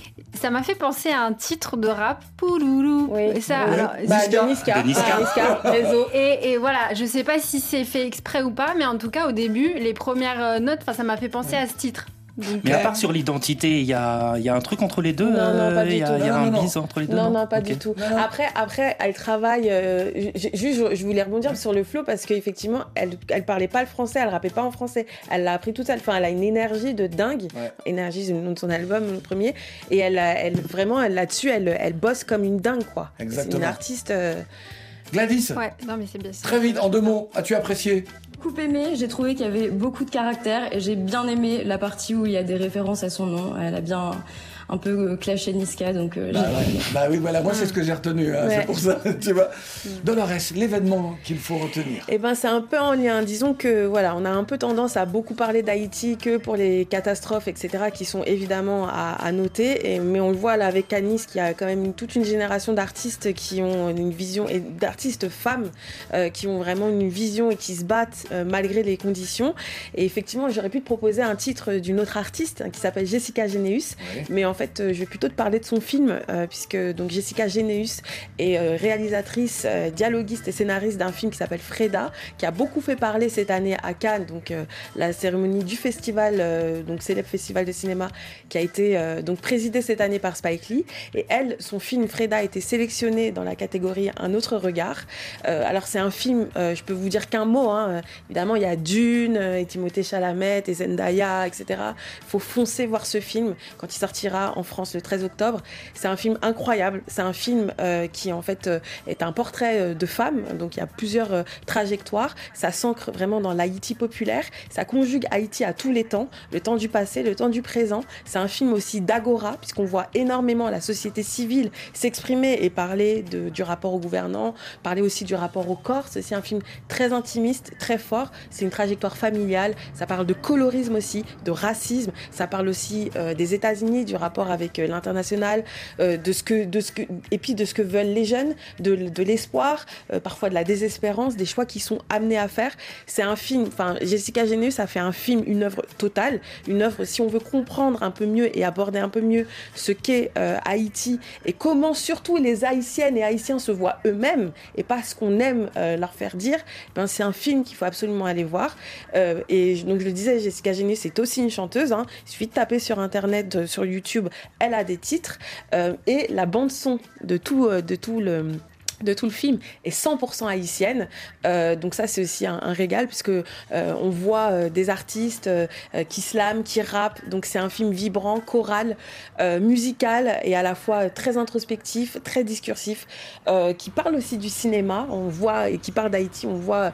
ça m'a fait penser à un titre de rap, Pouloulou. Oui. Et ça, oui. alors, bah, de Niska. De Niska. Ah, Niska. Réseau. Et, et voilà, je sais pas si c'est fait exprès ou pas, mais en tout cas au début, les premières notes, ça m'a fait penser oui. à ce titre. Donc, mais à part sur l'identité, il y a, y a un truc entre les deux. Non, non, pas euh, du y a, tout. Il y a non, un non, bise entre les deux. Non, non, non pas okay. du tout. Non, non. Après, après, elle travaille. Euh, juste, je voulais rebondir sur le flow parce qu'effectivement, elle, elle parlait pas le français, elle rappait pas en français. Elle l'a appris toute seule. Enfin, elle a une énergie de dingue. Ouais. Énergie, c'est le nom de son album, le premier. Et elle, elle vraiment, elle, là-dessus, elle, elle bosse comme une dingue, quoi. Exactement. C'est une artiste. Euh... Gladys. Ouais, non, mais c'est bien. Très vite, en deux mots, as-tu apprécié? Beaucoup aimé, j'ai trouvé qu'il y avait beaucoup de caractère et j'ai bien aimé la partie où il y a des références à son nom. Elle a bien un peu clashé Niska, donc euh, bah, ouais. bah oui, voilà, moi c'est ce que j'ai retenu, hein, ouais. C'est pour ça, tu vois. Dolores, l'événement qu'il faut retenir. Eh ben, c'est un peu en lien. Disons que voilà, on a un peu tendance à beaucoup parler d'Haïti que pour les catastrophes, et cetera, qui sont évidemment à, à noter. Et, mais on le voit là avec Canis, qui a quand même une, toute une génération d'artistes qui ont une vision, et d'artistes femmes euh, qui ont vraiment une vision et qui se battent euh, malgré les conditions. Et effectivement, j'aurais pu te proposer un titre d'une autre artiste hein, qui s'appelle Jessica Généus, oui. mais en En fait, je vais plutôt te parler de son film, euh, puisque donc Jessica Généus est euh, réalisatrice, euh, dialoguiste et scénariste d'un film qui s'appelle Freda, qui a beaucoup fait parler cette année à Cannes, donc euh, la cérémonie du festival, euh, donc célèbre festival de cinéma, qui a été euh, donc présidé cette année par Spike Lee. Et elle, son film Freda a été sélectionné dans la catégorie Un autre regard. Euh, alors c'est un film, euh, je peux vous dire qu'un mot, hein, évidemment il y a Dune, euh, et Timothée Chalamet, et Zendaya, et cetera. Il faut foncer voir ce film quand il sortira en France le treize octobre. C'est un film incroyable. C'est un film euh, qui en fait euh, est un portrait euh, de femme. Donc il y a plusieurs euh, trajectoires. Ça s'ancre vraiment dans l'Haïti populaire. Ça conjugue Haïti à tous les temps, le temps du passé, le temps du présent. C'est un film aussi d'agora puisqu'on voit énormément la société civile s'exprimer et parler de, du rapport au gouvernant, parler aussi du rapport au corps. C'est aussi un film très intimiste, très fort. C'est une trajectoire familiale. Ça parle de colorisme aussi, de racisme. Ça parle aussi euh, des États-Unis, du rapport avec euh, l'international, euh, de ce que, de ce que, et puis de ce que veulent les jeunes, de, de l'espoir, euh, parfois de la désespérance, des choix qui sont amenés à faire. C'est un film, enfin, Jessica Généus a fait un film, une œuvre totale, une œuvre, si on veut comprendre un peu mieux et aborder un peu mieux ce qu'est euh, Haïti et comment surtout les Haïtiennes et Haïtiens se voient eux-mêmes et pas ce qu'on aime euh, leur faire dire, ben, c'est un film qu'il faut absolument aller voir. Euh, et donc je le disais, Jessica Généus c'est aussi une chanteuse, hein. Il suffit de taper sur internet, euh, sur YouTube, elle a des titres euh, et la bande son de tout, euh, de tout le de tout le film est cent pour cent haïtienne, euh, donc ça c'est aussi un, un régal puisque euh, on voit euh, des artistes euh, qui slament, qui rappent, donc c'est un film vibrant, choral, euh, musical et à la fois très introspectif, très discursif, euh, qui parle aussi du cinéma, on voit, et qui parle d'Haïti, on voit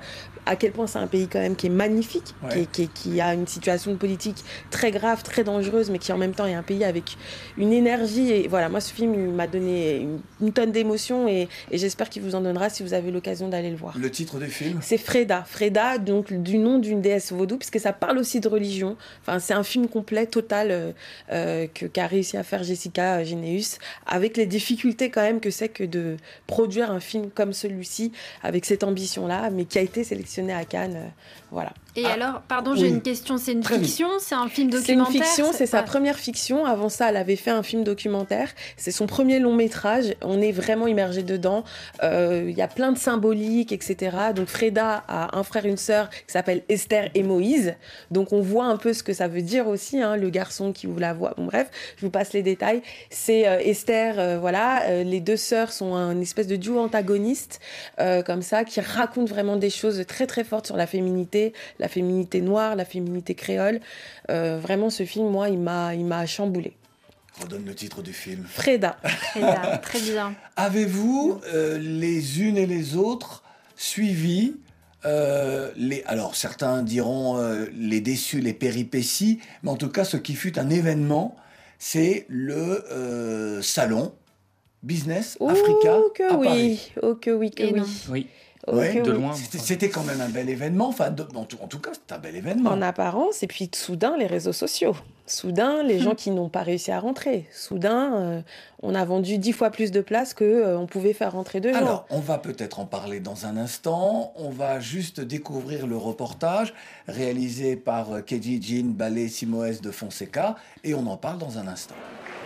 à quel point c'est un pays quand même qui est magnifique, ouais. qui, est, qui, est, qui a une situation politique très grave, très dangereuse, mais qui en même temps est un pays avec une énergie. Et voilà, moi ce film il m'a donné une, une tonne d'émotions et, et j'espère qu'il vous en donnera si vous avez l'occasion d'aller le voir. Le titre du film ? C'est Freda. Freda, donc du nom d'une déesse vaudou, puisque ça parle aussi de religion. Enfin, c'est un film complet, total, euh, euh, que, qu'a réussi à faire Jessica Généus, avec les difficultés quand même que c'est que de produire un film comme celui-ci, avec cette ambition-là, mais qui a été sélectionné à Cannes. Euh, voilà. Et ah, alors, pardon, oui. j'ai une question. C'est une Très fiction ? vite. C'est un film documentaire ? C'est une fiction, c'est, c'est sa pas... première fiction. Avant ça, elle avait fait un film documentaire. C'est son premier long métrage. On est vraiment immergé dedans. Il euh, y a plein de symboliques, et cetera. Donc Freda a un frère et une sœur qui s'appellent Esther et Moïse. Donc on voit un peu ce que ça veut dire aussi, hein, le garçon qui ouvre la voie. Bon bref, je vous passe les détails. C'est euh, Esther, euh, voilà. Euh, les deux sœurs sont un espèce de duo antagoniste, euh, comme ça, qui racontent vraiment des choses très très fortes sur la féminité, la féminité noire, la féminité créole. Euh, vraiment, ce film, moi, il m'a, il m'a chamboulé. Redonne le titre du film. Freda. Freda, très bien. Avez-vous, euh, les unes et les autres, suivi euh, les... Alors, certains diront euh, les déçus, les péripéties, mais en tout cas, ce qui fut un événement, c'est le euh, salon Business oh, Africa que à oui. Paris. Oh que oui, que et oui. Non. Oui. Ouais, de oui. loin. C'était, c'était quand même un bel événement. Enfin, de, en, tout, en tout cas, c'était un bel événement. En apparence, et puis soudain, les réseaux sociaux. Soudain, les gens qui n'ont pas réussi à rentrer. Soudain, euh, on a vendu dix fois plus de places qu'on euh, pouvait faire rentrer de gens. Alors, on va peut-être en parler dans un instant. On va juste découvrir le reportage réalisé par Keji Jean Ballet Simoes de Fonseca. Et on en parle dans un instant.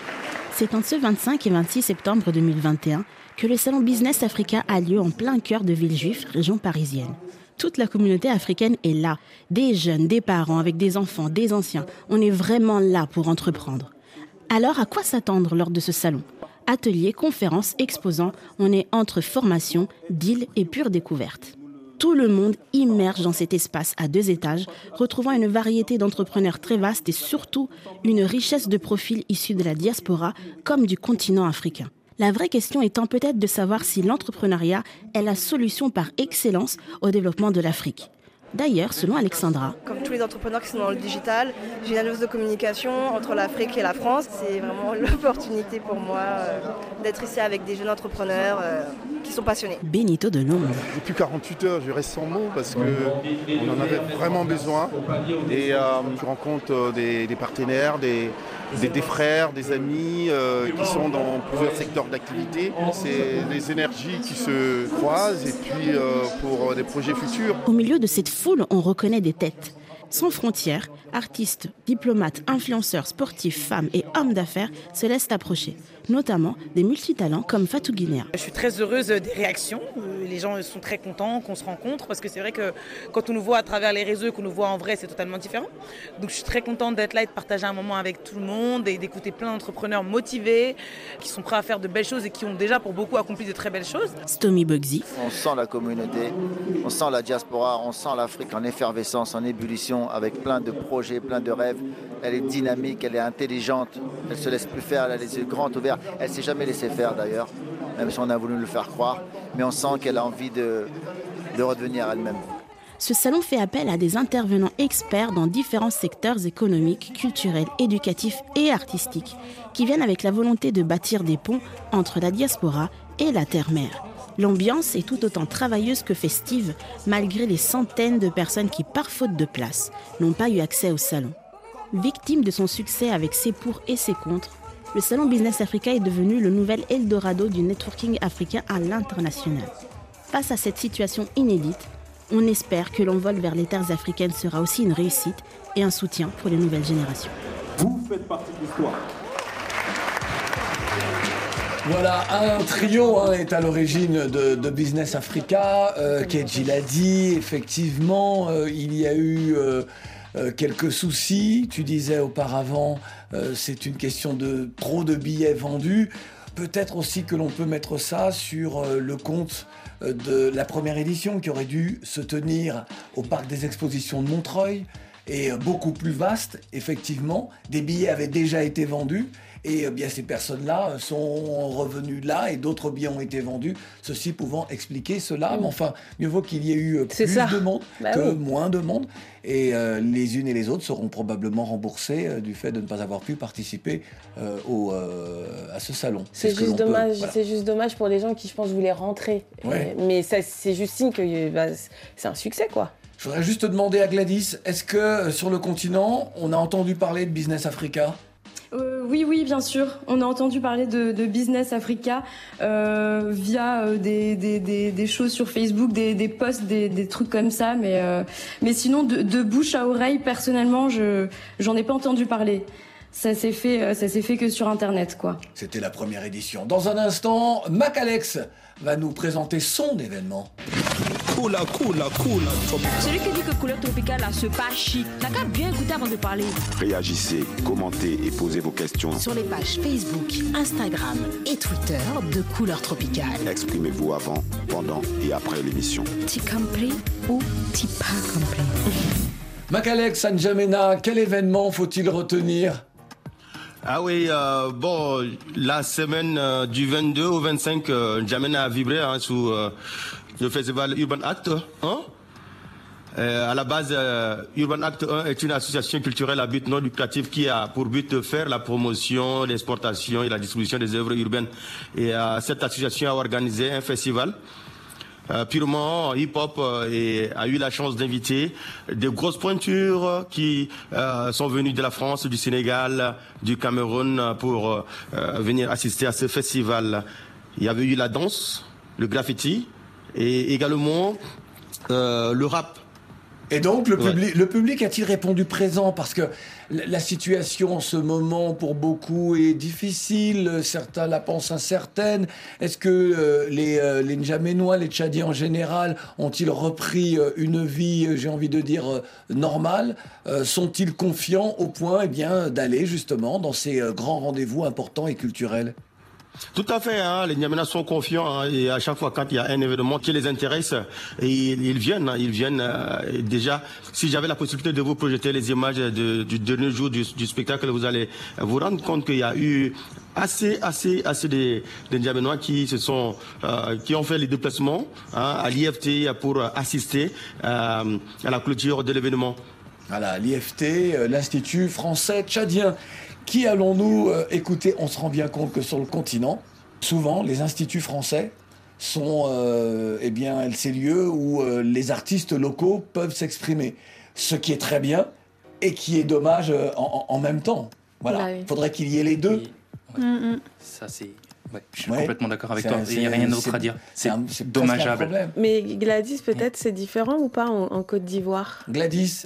C'est entre ce vingt-cinq et vingt-six septembre deux mille vingt et un que le salon Business Africa a lieu en plein cœur de Villejuif, région parisienne. Toute la communauté africaine est là. Des jeunes, des parents, avec des enfants, des anciens. On est vraiment là pour entreprendre. Alors, à quoi s'attendre lors de ce salon ? Ateliers, conférences, exposants, on est entre formation, deal et pure découverte. Tout le monde immerge dans cet espace à deux étages, retrouvant une variété d'entrepreneurs très vaste et surtout une richesse de profils issus de la diaspora comme du continent africain. La vraie question étant peut-être de savoir si l'entrepreneuriat est la solution par excellence au développement de l'Afrique. D'ailleurs, selon Alexandra, comme tous les entrepreneurs qui sont dans le digital, j'ai une annonce de communication entre l'Afrique et la France. C'est vraiment l'opportunité pour moi euh, d'être ici avec des jeunes entrepreneurs euh, qui sont passionnés. Benito de Londres. Depuis quarante-huit heures, je reste sans mots parce qu'on en avait vraiment besoin. Et euh, je rencontre des, des partenaires, des, des, des frères, des amis euh, qui sont dans plusieurs secteurs d'activité. C'est des énergies qui se croisent et puis euh, pour des projets futurs. Au milieu de cette foule, on reconnaît des têtes. Sans frontières, artistes, diplomates, influenceurs, sportifs, femmes et hommes d'affaires se laissent approcher, notamment des multitalents comme Fatou Guinea. Je suis très heureuse des réactions. Les gens sont très contents qu'on se rencontre parce que c'est vrai que quand on nous voit à travers les réseaux et qu'on nous voit en vrai, c'est totalement différent. Donc je suis très contente d'être là et de partager un moment avec tout le monde et d'écouter plein d'entrepreneurs motivés qui sont prêts à faire de belles choses et qui ont déjà pour beaucoup accompli de très belles choses. Stomy Bugsy. On sent la communauté, on sent la diaspora, on sent l'Afrique en effervescence, en ébullition, avec plein de projets, plein de rêves. Elle est dynamique, elle est intelligente, elle ne se laisse plus faire, elle a les yeux grands ouverts. Elle ne s'est jamais laissée faire d'ailleurs, même si on a voulu le faire croire. Mais on sent qu'elle a envie de, de redevenir elle-même. Ce salon fait appel à des intervenants experts dans différents secteurs économiques, culturels, éducatifs et artistiques, qui viennent avec la volonté de bâtir des ponts entre la diaspora et la terre-mère. L'ambiance est tout autant travailleuse que festive, malgré les centaines de personnes qui, par faute de place, n'ont pas eu accès au salon. Victime de son succès avec ses pour et ses contre, le Salon Business Africa est devenu le nouvel Eldorado du networking africain à l'international. Face à cette situation inédite, on espère que l'envol vers les terres africaines sera aussi une réussite et un soutien pour les nouvelles générations. Vous faites partie de l'histoire. Voilà, un trio hein, est à l'origine de, de Business Africa. Euh, Keji l'a dit, effectivement, euh, il y a eu euh, euh, quelques soucis. Tu disais auparavant, euh, c'est une question de trop de billets vendus. Peut-être aussi que l'on peut mettre ça sur euh, le compte euh, de la première édition qui aurait dû se tenir au Parc des Expositions de Montreuil. Et beaucoup plus vaste, effectivement. Des billets avaient déjà été vendus. Et euh, bien ces personnes-là sont revenues là et d'autres biens ont été vendus, ceci pouvant expliquer cela. Mmh. Mais enfin, mieux vaut qu'il y ait eu plus ça. de monde bah que oui. moins de monde. Et euh, les unes et les autres seront probablement remboursées euh, du fait de ne pas avoir pu participer euh, au, euh, à ce salon. C'est, c'est juste dommage. Peut, voilà. C'est juste dommage pour les gens qui, je pense, voulaient rentrer. Ouais. Et, mais ça, c'est juste signe que bah, c'est un succès, quoi. Je voudrais juste te demander à Gladys, est-ce que euh, sur le continent, on a entendu parler de Business Africa ? Euh, oui, oui, bien sûr. On a entendu parler de, de Business Africa euh, via euh, des, des, des, des choses sur Facebook, des, des posts, des, des trucs comme ça. Mais, euh, mais sinon, de, de bouche à oreille, personnellement, je j'en ai pas entendu parler. Ça s'est fait, ça s'est fait que sur Internet, quoi. C'était la première édition. Dans un instant, Macalex va nous présenter son événement. Cool, cool, cool. Celui qui dit que Couleur Tropicale a ce pas chic, n'a qu'à bien écouter avant de parler. Réagissez, commentez et posez vos questions sur les pages Facebook, Instagram et Twitter de Couleur Tropicale. Exprimez-vous avant, pendant et après l'émission. T'as compris ou t'as pas compris? Macalex, N'Djamena, quel événement faut-il retenir? Ah oui, euh, bon, la semaine euh, du vingt-deux au vingt-cinq, euh, N'Djamena a vibré hein, sous euh, le festival Urban Act un. Euh, à la base, euh, Urban Act un est une association culturelle à but non lucratif qui a pour but de faire la promotion, l'exportation et la distribution des œuvres urbaines. Et euh, cette association a organisé un festival Euh, purement hip-hop euh, et a eu la chance d'inviter des grosses pointures qui euh, sont venues de la France, du Sénégal, du Cameroun pour euh, venir assister à ce festival. Il y avait eu la danse, le graffiti et également euh, le rap. Et donc, le, ouais. public, le public a-t-il répondu présent? Parce que la situation en ce moment, pour beaucoup, est difficile. Certains la pensent incertaine. Est-ce que euh, les, euh, les N'Djaménois, les Tchadiens en général, ont-ils repris euh, une vie, euh, j'ai envie de dire, euh, normale? euh, Sont-ils confiants au point eh bien, d'aller justement dans ces euh, grands rendez-vous importants et culturels? Tout à fait, hein, les N'Djaménas sont confiants hein, et à chaque fois quand il y a un événement qui les intéresse, ils, ils viennent, hein, ils viennent euh, déjà. Si j'avais la possibilité de vous projeter les images de, du dernier jour du, du spectacle, vous allez vous rendre compte qu'il y a eu assez, assez, assez de, de N'Djaménois qui se sont, euh, qui ont fait les déplacements hein, à l'I F T pour assister euh, à la clôture de l'événement. Voilà, l'I F T, euh, l'Institut français tchadien. Qui allons-nous euh, écouter? On se rend bien compte que sur le continent, souvent, les instituts français sont euh, eh bien, ces lieux où euh, les artistes locaux peuvent s'exprimer. Ce qui est très bien et qui est dommage euh, en, en même temps. Voilà, il oui. faudrait qu'il y ait les deux. Ouais. Mm-hmm. Ça, c'est... Ouais, je suis ouais. complètement d'accord avec c'est, toi. Il n'y a rien d'autre à dire. C'est, c'est, c'est dommageable. Mais Gladys, peut-être, c'est différent ou pas en, en Côte d'Ivoire? Gladys?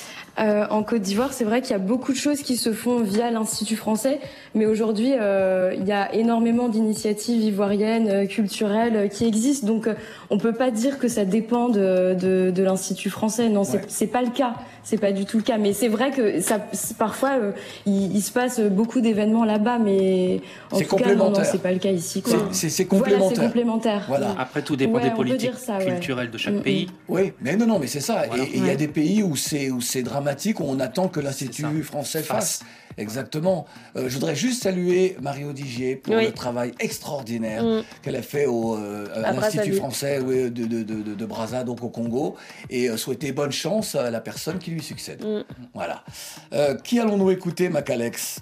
Euh, en Côte d'Ivoire, c'est vrai qu'il y a beaucoup de choses qui se font via l'Institut français, mais aujourd'hui, euh, il y a énormément d'initiatives ivoiriennes, euh, culturelles euh, qui existent, donc euh, on peut pas dire que ça dépend de, de, de l'Institut français. Non, c'est, ouais. c'est pas le cas. C'est pas du tout le cas, mais c'est vrai que ça, parfois euh, il, il se passe beaucoup d'événements là-bas, mais en c'est tout cas non, non, c'est pas le cas ici. Quoi. C'est, c'est, c'est complémentaire. Voilà, c'est complémentaire. Voilà. Après, tout dépend ouais, des politiques ça, culturelles ouais. de chaque mmh, pays. Oui, mais non, non, mais c'est ça. Voilà. Et il ouais. y a des pays où c'est où c'est dramatique, où on attend que l'Institut français fasse. Exactement. Euh, je voudrais juste saluer Marie Odigier pour oui. le travail extraordinaire mmh. qu'elle a fait au, euh, à l'Institut français oui, de, de, de, de Brazza, donc au Congo, et euh, souhaiter bonne chance à la personne qui lui succède. Mmh. Voilà. Euh, qui allons-nous écouter, Macalex?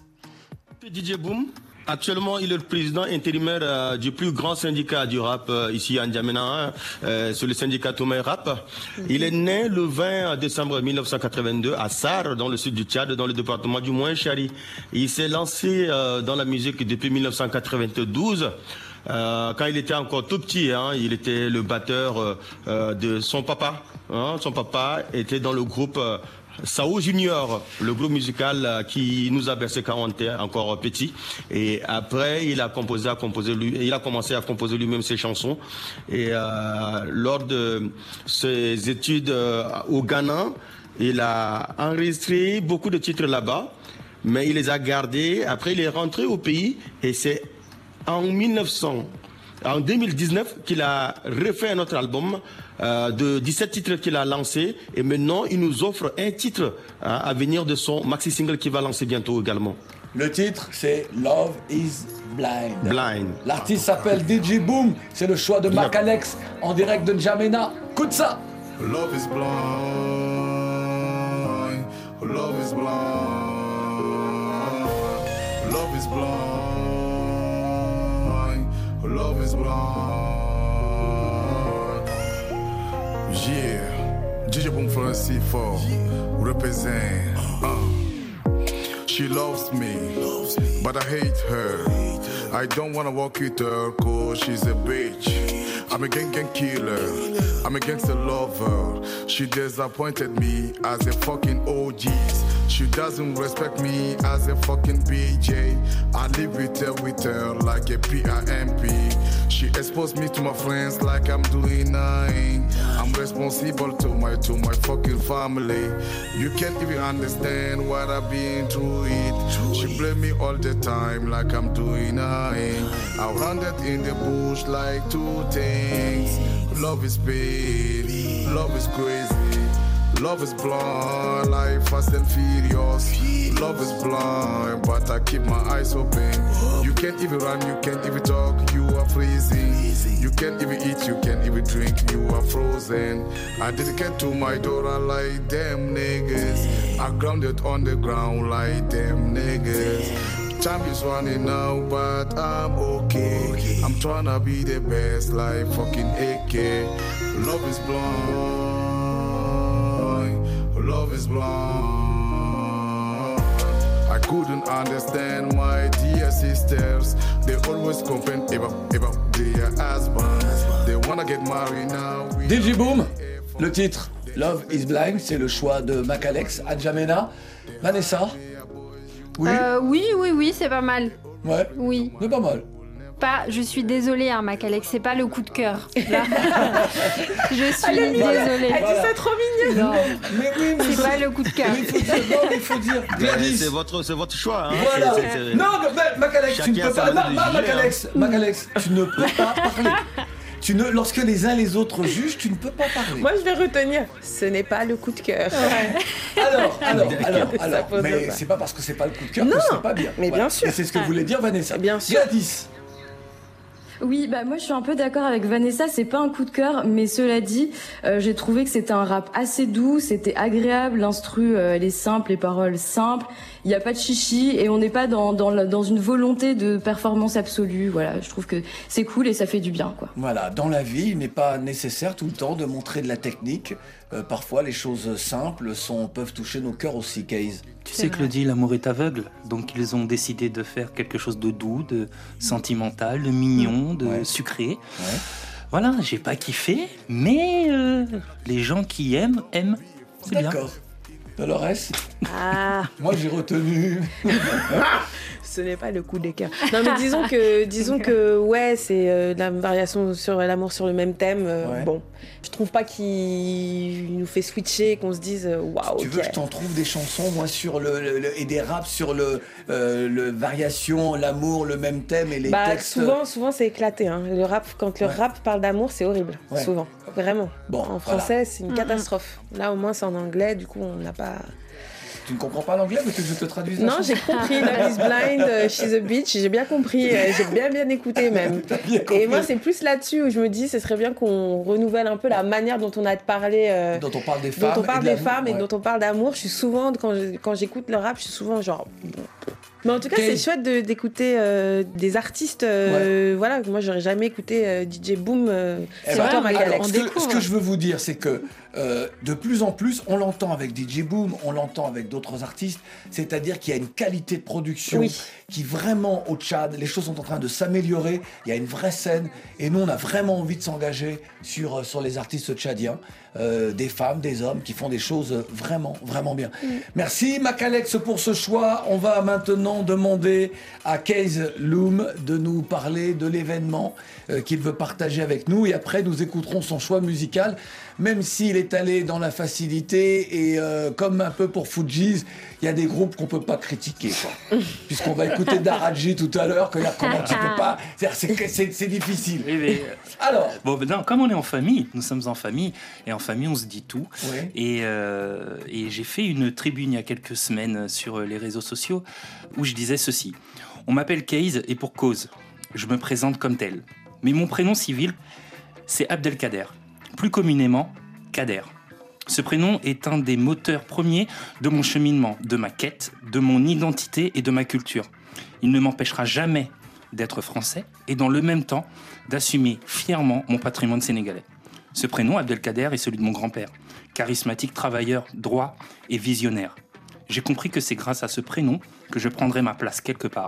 D J Boom. Actuellement, il est le président intérimaire euh, du plus grand syndicat du rap euh, ici à N'Djamena, euh, sur le syndicat Toumaï Rap. Mm-hmm. Il est né le vingt décembre mille neuf cent quatre-vingt-deux à Sarr, dans le sud du Tchad, dans le département du Mouin-Chari. Il s'est lancé euh, dans la musique depuis mille neuf cent quatre-vingt-douze. Euh, quand il était encore tout petit, hein, il était le batteur euh, euh, de son papa. Hein, son papa était dans le groupe euh, Sao Junior, le groupe musical euh, qui nous a bercé quand on était encore petit. Et après, il a composé, à composer lui, il a commencé à composer lui-même ses chansons. Et euh, lors de ses études euh, au Ghana, il a enregistré beaucoup de titres là-bas, mais il les a gardés. Après, il est rentré au pays et c'est en mille neuf cents, en deux mille dix-neuf qu'il a refait un autre album euh, de dix-sept titres qu'il a lancé, et maintenant il nous offre un titre hein, à venir de son maxi single qu'il va lancer bientôt également. Le titre, c'est Love is Blind. Blind. L'artiste s'appelle D J Boom. C'est le choix de Mac Alex en direct de N'Djamena. Écoute ça. Love is blind. Love is blind. Love is blind. Love is blind. Yeah. D J Boom from C four. Represent. Uh. She loves me, but I hate her. I don't wanna walk with her cause she's a bitch. I'm a gang gang killer, I'm a gangster lover. She disappointed me as a fucking O Gs. She doesn't respect me as a fucking B J. I live with her, with her like a P I M P. She exposed me to my friends like I'm doing nine. I'm responsible to my to my fucking family. You can't even understand what I've been through it. She blame me all the time like I'm doing nine. I rounded in the bush like two things. Love is pain, love is crazy. Love is blind, like Fast and Furious. Love is blind, but I keep my eyes open. You can't even run, you can't even talk, you are freezing. You can't even eat, you can't even drink, you are frozen. I dedicate to my daughter like them niggas. I grounded on the ground like them niggas. Time is running out, but I'm okay. I'm tryna be the best like fucking A K. Love is blind. Love is blind. I couldn't understand my dear sisters. They always complain about, about their husbands. They wanna get married now. D J Boom, le titre Love is Blind, c'est le choix de Mac Alex à N'Djamena. Vanessa? Oui, euh, oui, oui, oui, c'est pas mal. Ouais. Oui. C'est pas mal. Pas, je suis désolée, hein, Mac Alex, c'est pas le coup de cœur. Là. Je suis elle désolée. Elle dit ça trop mignon. Non, mais oui, mais c'est pas le coup de cœur. Il faut dire, non, il faut dire. Gladys. C'est votre, c'est votre choix. Hein. Voilà. C'est, c'est, c'est... Non, mais Mac Alex, tu ne peux pas. Non, Mac Alex, Mac Alex, tu ne peux pas parler. Tu ne, lorsque les uns les autres jugent, tu ne peux pas parler. Moi, je vais retenir. Ce n'est pas le coup de cœur. Ouais. Alors, alors, alors, alors. Mais c'est pas parce que c'est pas le coup de cœur que c'est pas bien. Mais voilà. bien sûr. Et c'est ce que voulait dire Vanessa. Bien sûr. Gladys. Oui, bah moi je suis un peu d'accord avec Vanessa, c'est pas un coup de cœur, mais cela dit, euh, j'ai trouvé que c'était un rap assez doux, c'était agréable, l'instru euh, elle est simple, les paroles simples, il y a pas de chichi et on n'est pas dans dans, la, dans une volonté de performance absolue. Voilà, je trouve que c'est cool et ça fait du bien, quoi. Voilà, dans la vie, il n'est pas nécessaire tout le temps de montrer de la technique. Euh, parfois, les choses simples sont peuvent toucher nos cœurs aussi, Kays. Tu sais, Claudie, l'amour est aveugle. Donc, ils ont décidé de faire quelque chose de doux, de sentimental, de mignon, de ouais. sucré. Ouais. Voilà, j'ai pas kiffé, mais euh, les gens qui aiment, aiment. C'est bien. D'accord. Dolores. Ah. Moi, j'ai retenu. Ce n'est pas le coup de cœur. Non, mais disons que, disons que ouais, c'est euh, la variation sur l'amour sur le même thème. Euh, ouais. Bon, je trouve pas qu'il nous fait switcher, qu'on se dise waouh. Tu veux okay. que je t'en trouve des chansons, moi, sur le, le, le et des raps sur le, euh, le variation, l'amour, le même thème et les bah, textes. Souvent, souvent, c'est éclaté. Hein. Le rap, quand le ouais. rap parle d'amour, c'est horrible. Ouais. Souvent, vraiment. Bon, en français, voilà. c'est une catastrophe. Là, au moins, c'est en anglais. Du coup, on n'a pas. Tu ne comprends pas l'anglais, mais que je te traduise la Non, chanson. j'ai compris. Love is blind, uh, she's a bitch. J'ai bien compris. Euh, j'ai bien bien écouté même. Bien et moi, c'est plus là-dessus où je me dis, ce serait bien qu'on renouvelle un peu la manière dont on a de parler. Euh, dont on parle des femmes. Dont on parle et des femmes ouais. et dont on parle d'amour. Je suis souvent, quand, je, quand j'écoute le rap, je suis souvent genre. Mais en tout cas, okay. c'est chouette de, d'écouter euh, des artistes. Euh, ouais. Voilà, moi, j'aurais jamais écouté euh, D J Boom. Euh, c'est vrai, Mac Alex. Ce, que, ce que je veux vous dire, c'est que euh, de plus en plus, on l'entend avec D J Boom, on l'entend avec d'autres artistes. C'est-à-dire qu'il y a une qualité de production oui. qui vraiment au Tchad, les choses sont en train de s'améliorer. Il y a une vraie scène, et nous, on a vraiment envie de s'engager sur sur les artistes tchadiens, euh, des femmes, des hommes qui font des choses vraiment, vraiment bien. Mm. Merci Mac Alex pour ce choix. On va maintenant demander à Kays Loom de nous parler de l'événement euh, qu'il veut partager avec nous et après nous écouterons son choix musical, même s'il est allé dans la facilité et euh, comme un peu pour Fujis, il y a des groupes qu'on peut pas critiquer quoi. Puisqu'on va écouter Daraji tout à l'heure, que comment tu peux pas, c'est, c'est, c'est, c'est difficile. Oui, mais... Alors, bon, non, comme on est en famille, nous sommes en famille et en famille on se dit tout. Ouais. Et, euh, et j'ai fait une tribune il y a quelques semaines sur les réseaux sociaux où où je disais ceci. On m'appelle Kays et pour cause. Je me présente comme tel. Mais mon prénom civil, c'est Abdelkader. Plus communément, Kader. Ce prénom est un des moteurs premiers de mon cheminement, de ma quête, de mon identité et de ma culture. Il ne m'empêchera jamais d'être français et dans le même temps d'assumer fièrement mon patrimoine sénégalais. Ce prénom, Abdelkader, est celui de mon grand-père, charismatique, travailleur, droit et visionnaire. J'ai compris que c'est grâce à ce prénom que je prendrai ma place quelque part.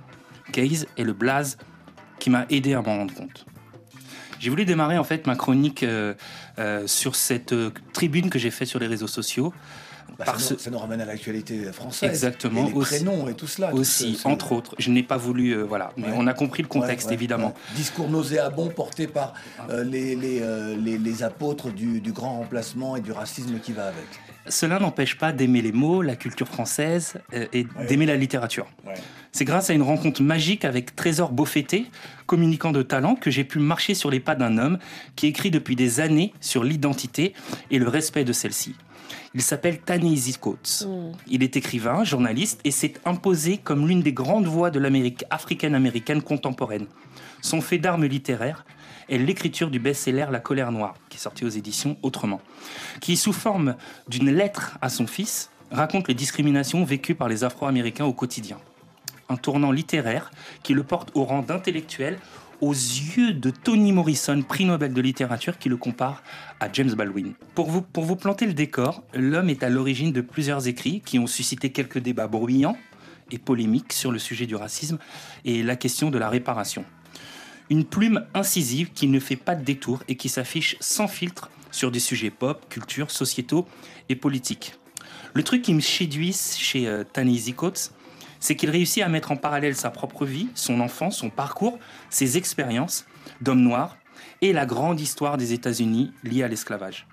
Kays est le blaze qui m'a aidé à m'en rendre compte. J'ai voulu démarrer en fait ma chronique euh, euh, sur cette euh, tribune que j'ai faite sur les réseaux sociaux. Bah, ça, ce... nous, ça nous ramène à l'actualité française. Exactement. Et les aussi, prénoms et tout cela. Aussi, tout ce, entre autres. Je n'ai pas voulu... Euh, voilà. Mais ouais. on a compris le contexte, ouais, ouais, évidemment. Ouais. Discours nauséabond porté par euh, les, les, euh, les, les apôtres du, du grand remplacement et du racisme qui va avec. Cela n'empêche pas d'aimer les mots, la culture française euh, et ouais. d'aimer la littérature. Ouais. C'est grâce à une rencontre magique avec Trésor Beaufetté, communicant de talent, que j'ai pu marcher sur les pas d'un homme qui écrit depuis des années sur l'identité et le respect de celle-ci. Il s'appelle Ta-Nehisi Coates. Mm. Il est écrivain, journaliste et s'est imposé comme l'une des grandes voix de l'Amérique africaine-américaine contemporaine. Son fait d'armes littéraires est l'écriture du best-seller La colère noire, qui est sorti aux éditions Autrement, qui, sous forme d'une lettre à son fils, raconte les discriminations vécues par les Afro-Américains au quotidien. Un tournant littéraire qui le porte au rang d'intellectuel aux yeux de Toni Morrison, prix Nobel de littérature, qui le compare à James Baldwin. Pour vous, pour vous planter le décor, l'homme est à l'origine de plusieurs écrits qui ont suscité quelques débats bruyants et polémiques sur le sujet du racisme et la question de la réparation. Une plume incisive qui ne fait pas de détour et qui s'affiche sans filtre sur des sujets pop, culture, sociétaux et politiques. Le truc qui me séduit chez euh, Ta-Nehisi Coates, c'est qu'il réussit à mettre en parallèle sa propre vie, son enfance, son parcours, ses expériences d'homme noir et la grande histoire des États-Unis liée à l'esclavage.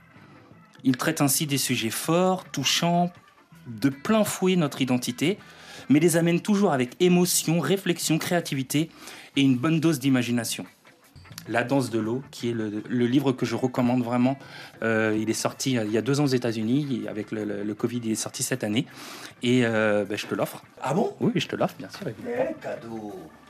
Il traite ainsi des sujets forts, touchants, de plein fouet notre identité, mais les amène toujours avec émotion, réflexion, créativité et une bonne dose d'imagination. La danse de l'eau, qui est le, le livre que je recommande vraiment. Euh, il est sorti il y a deux ans aux États-Unis. Avec le, le, le Covid, il est sorti cette année. Et euh, ben, je te l'offre. Ah bon ? Oui, je te l'offre, bien sûr. Eh, cadeau.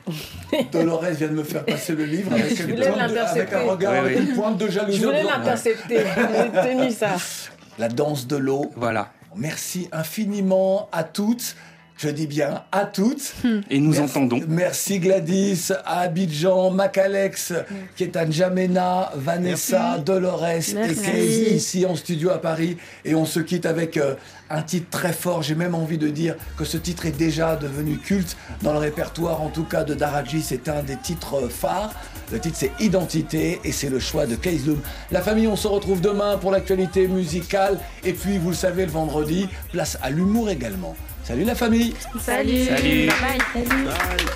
Dolores vient de me faire passer le livre avec, je voulais avec un regard, oui, avec oui. une pointe de jalousie. Je voulais l'intercepter. J'ai tenu ça. La danse de l'eau. Voilà. Merci infiniment à toutes. Je dis bien à toutes. Et nous merci, entendons. Merci Gladys, à Abidjan, Macalex, qui est à N'Djamena, Vanessa, merci. Dolores merci. Et Kays ici en studio à Paris. Et on se quitte avec euh, un titre très fort. J'ai même envie de dire que ce titre est déjà devenu culte dans le répertoire, en tout cas de Daraji. C'est un des titres phares. Le titre c'est Identité et c'est le choix de Kays Loum. La famille, on se retrouve demain pour l'actualité musicale. Et puis, vous le savez, le vendredi, place à l'humour également. Salut la famille. Salut. Salut. Bye bye. Salut. Bye.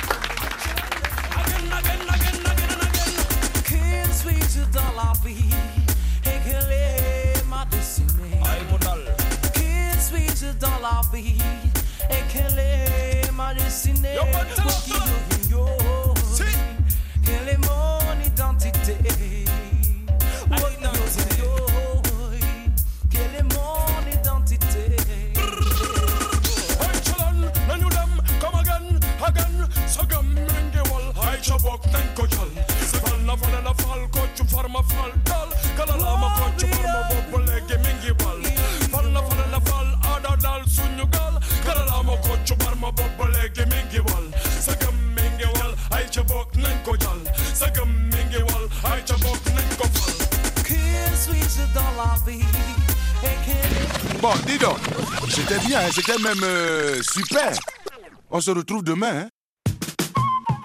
Bon, dis donc, c'était bien, c'était même euh, super. On se retrouve demain, hein.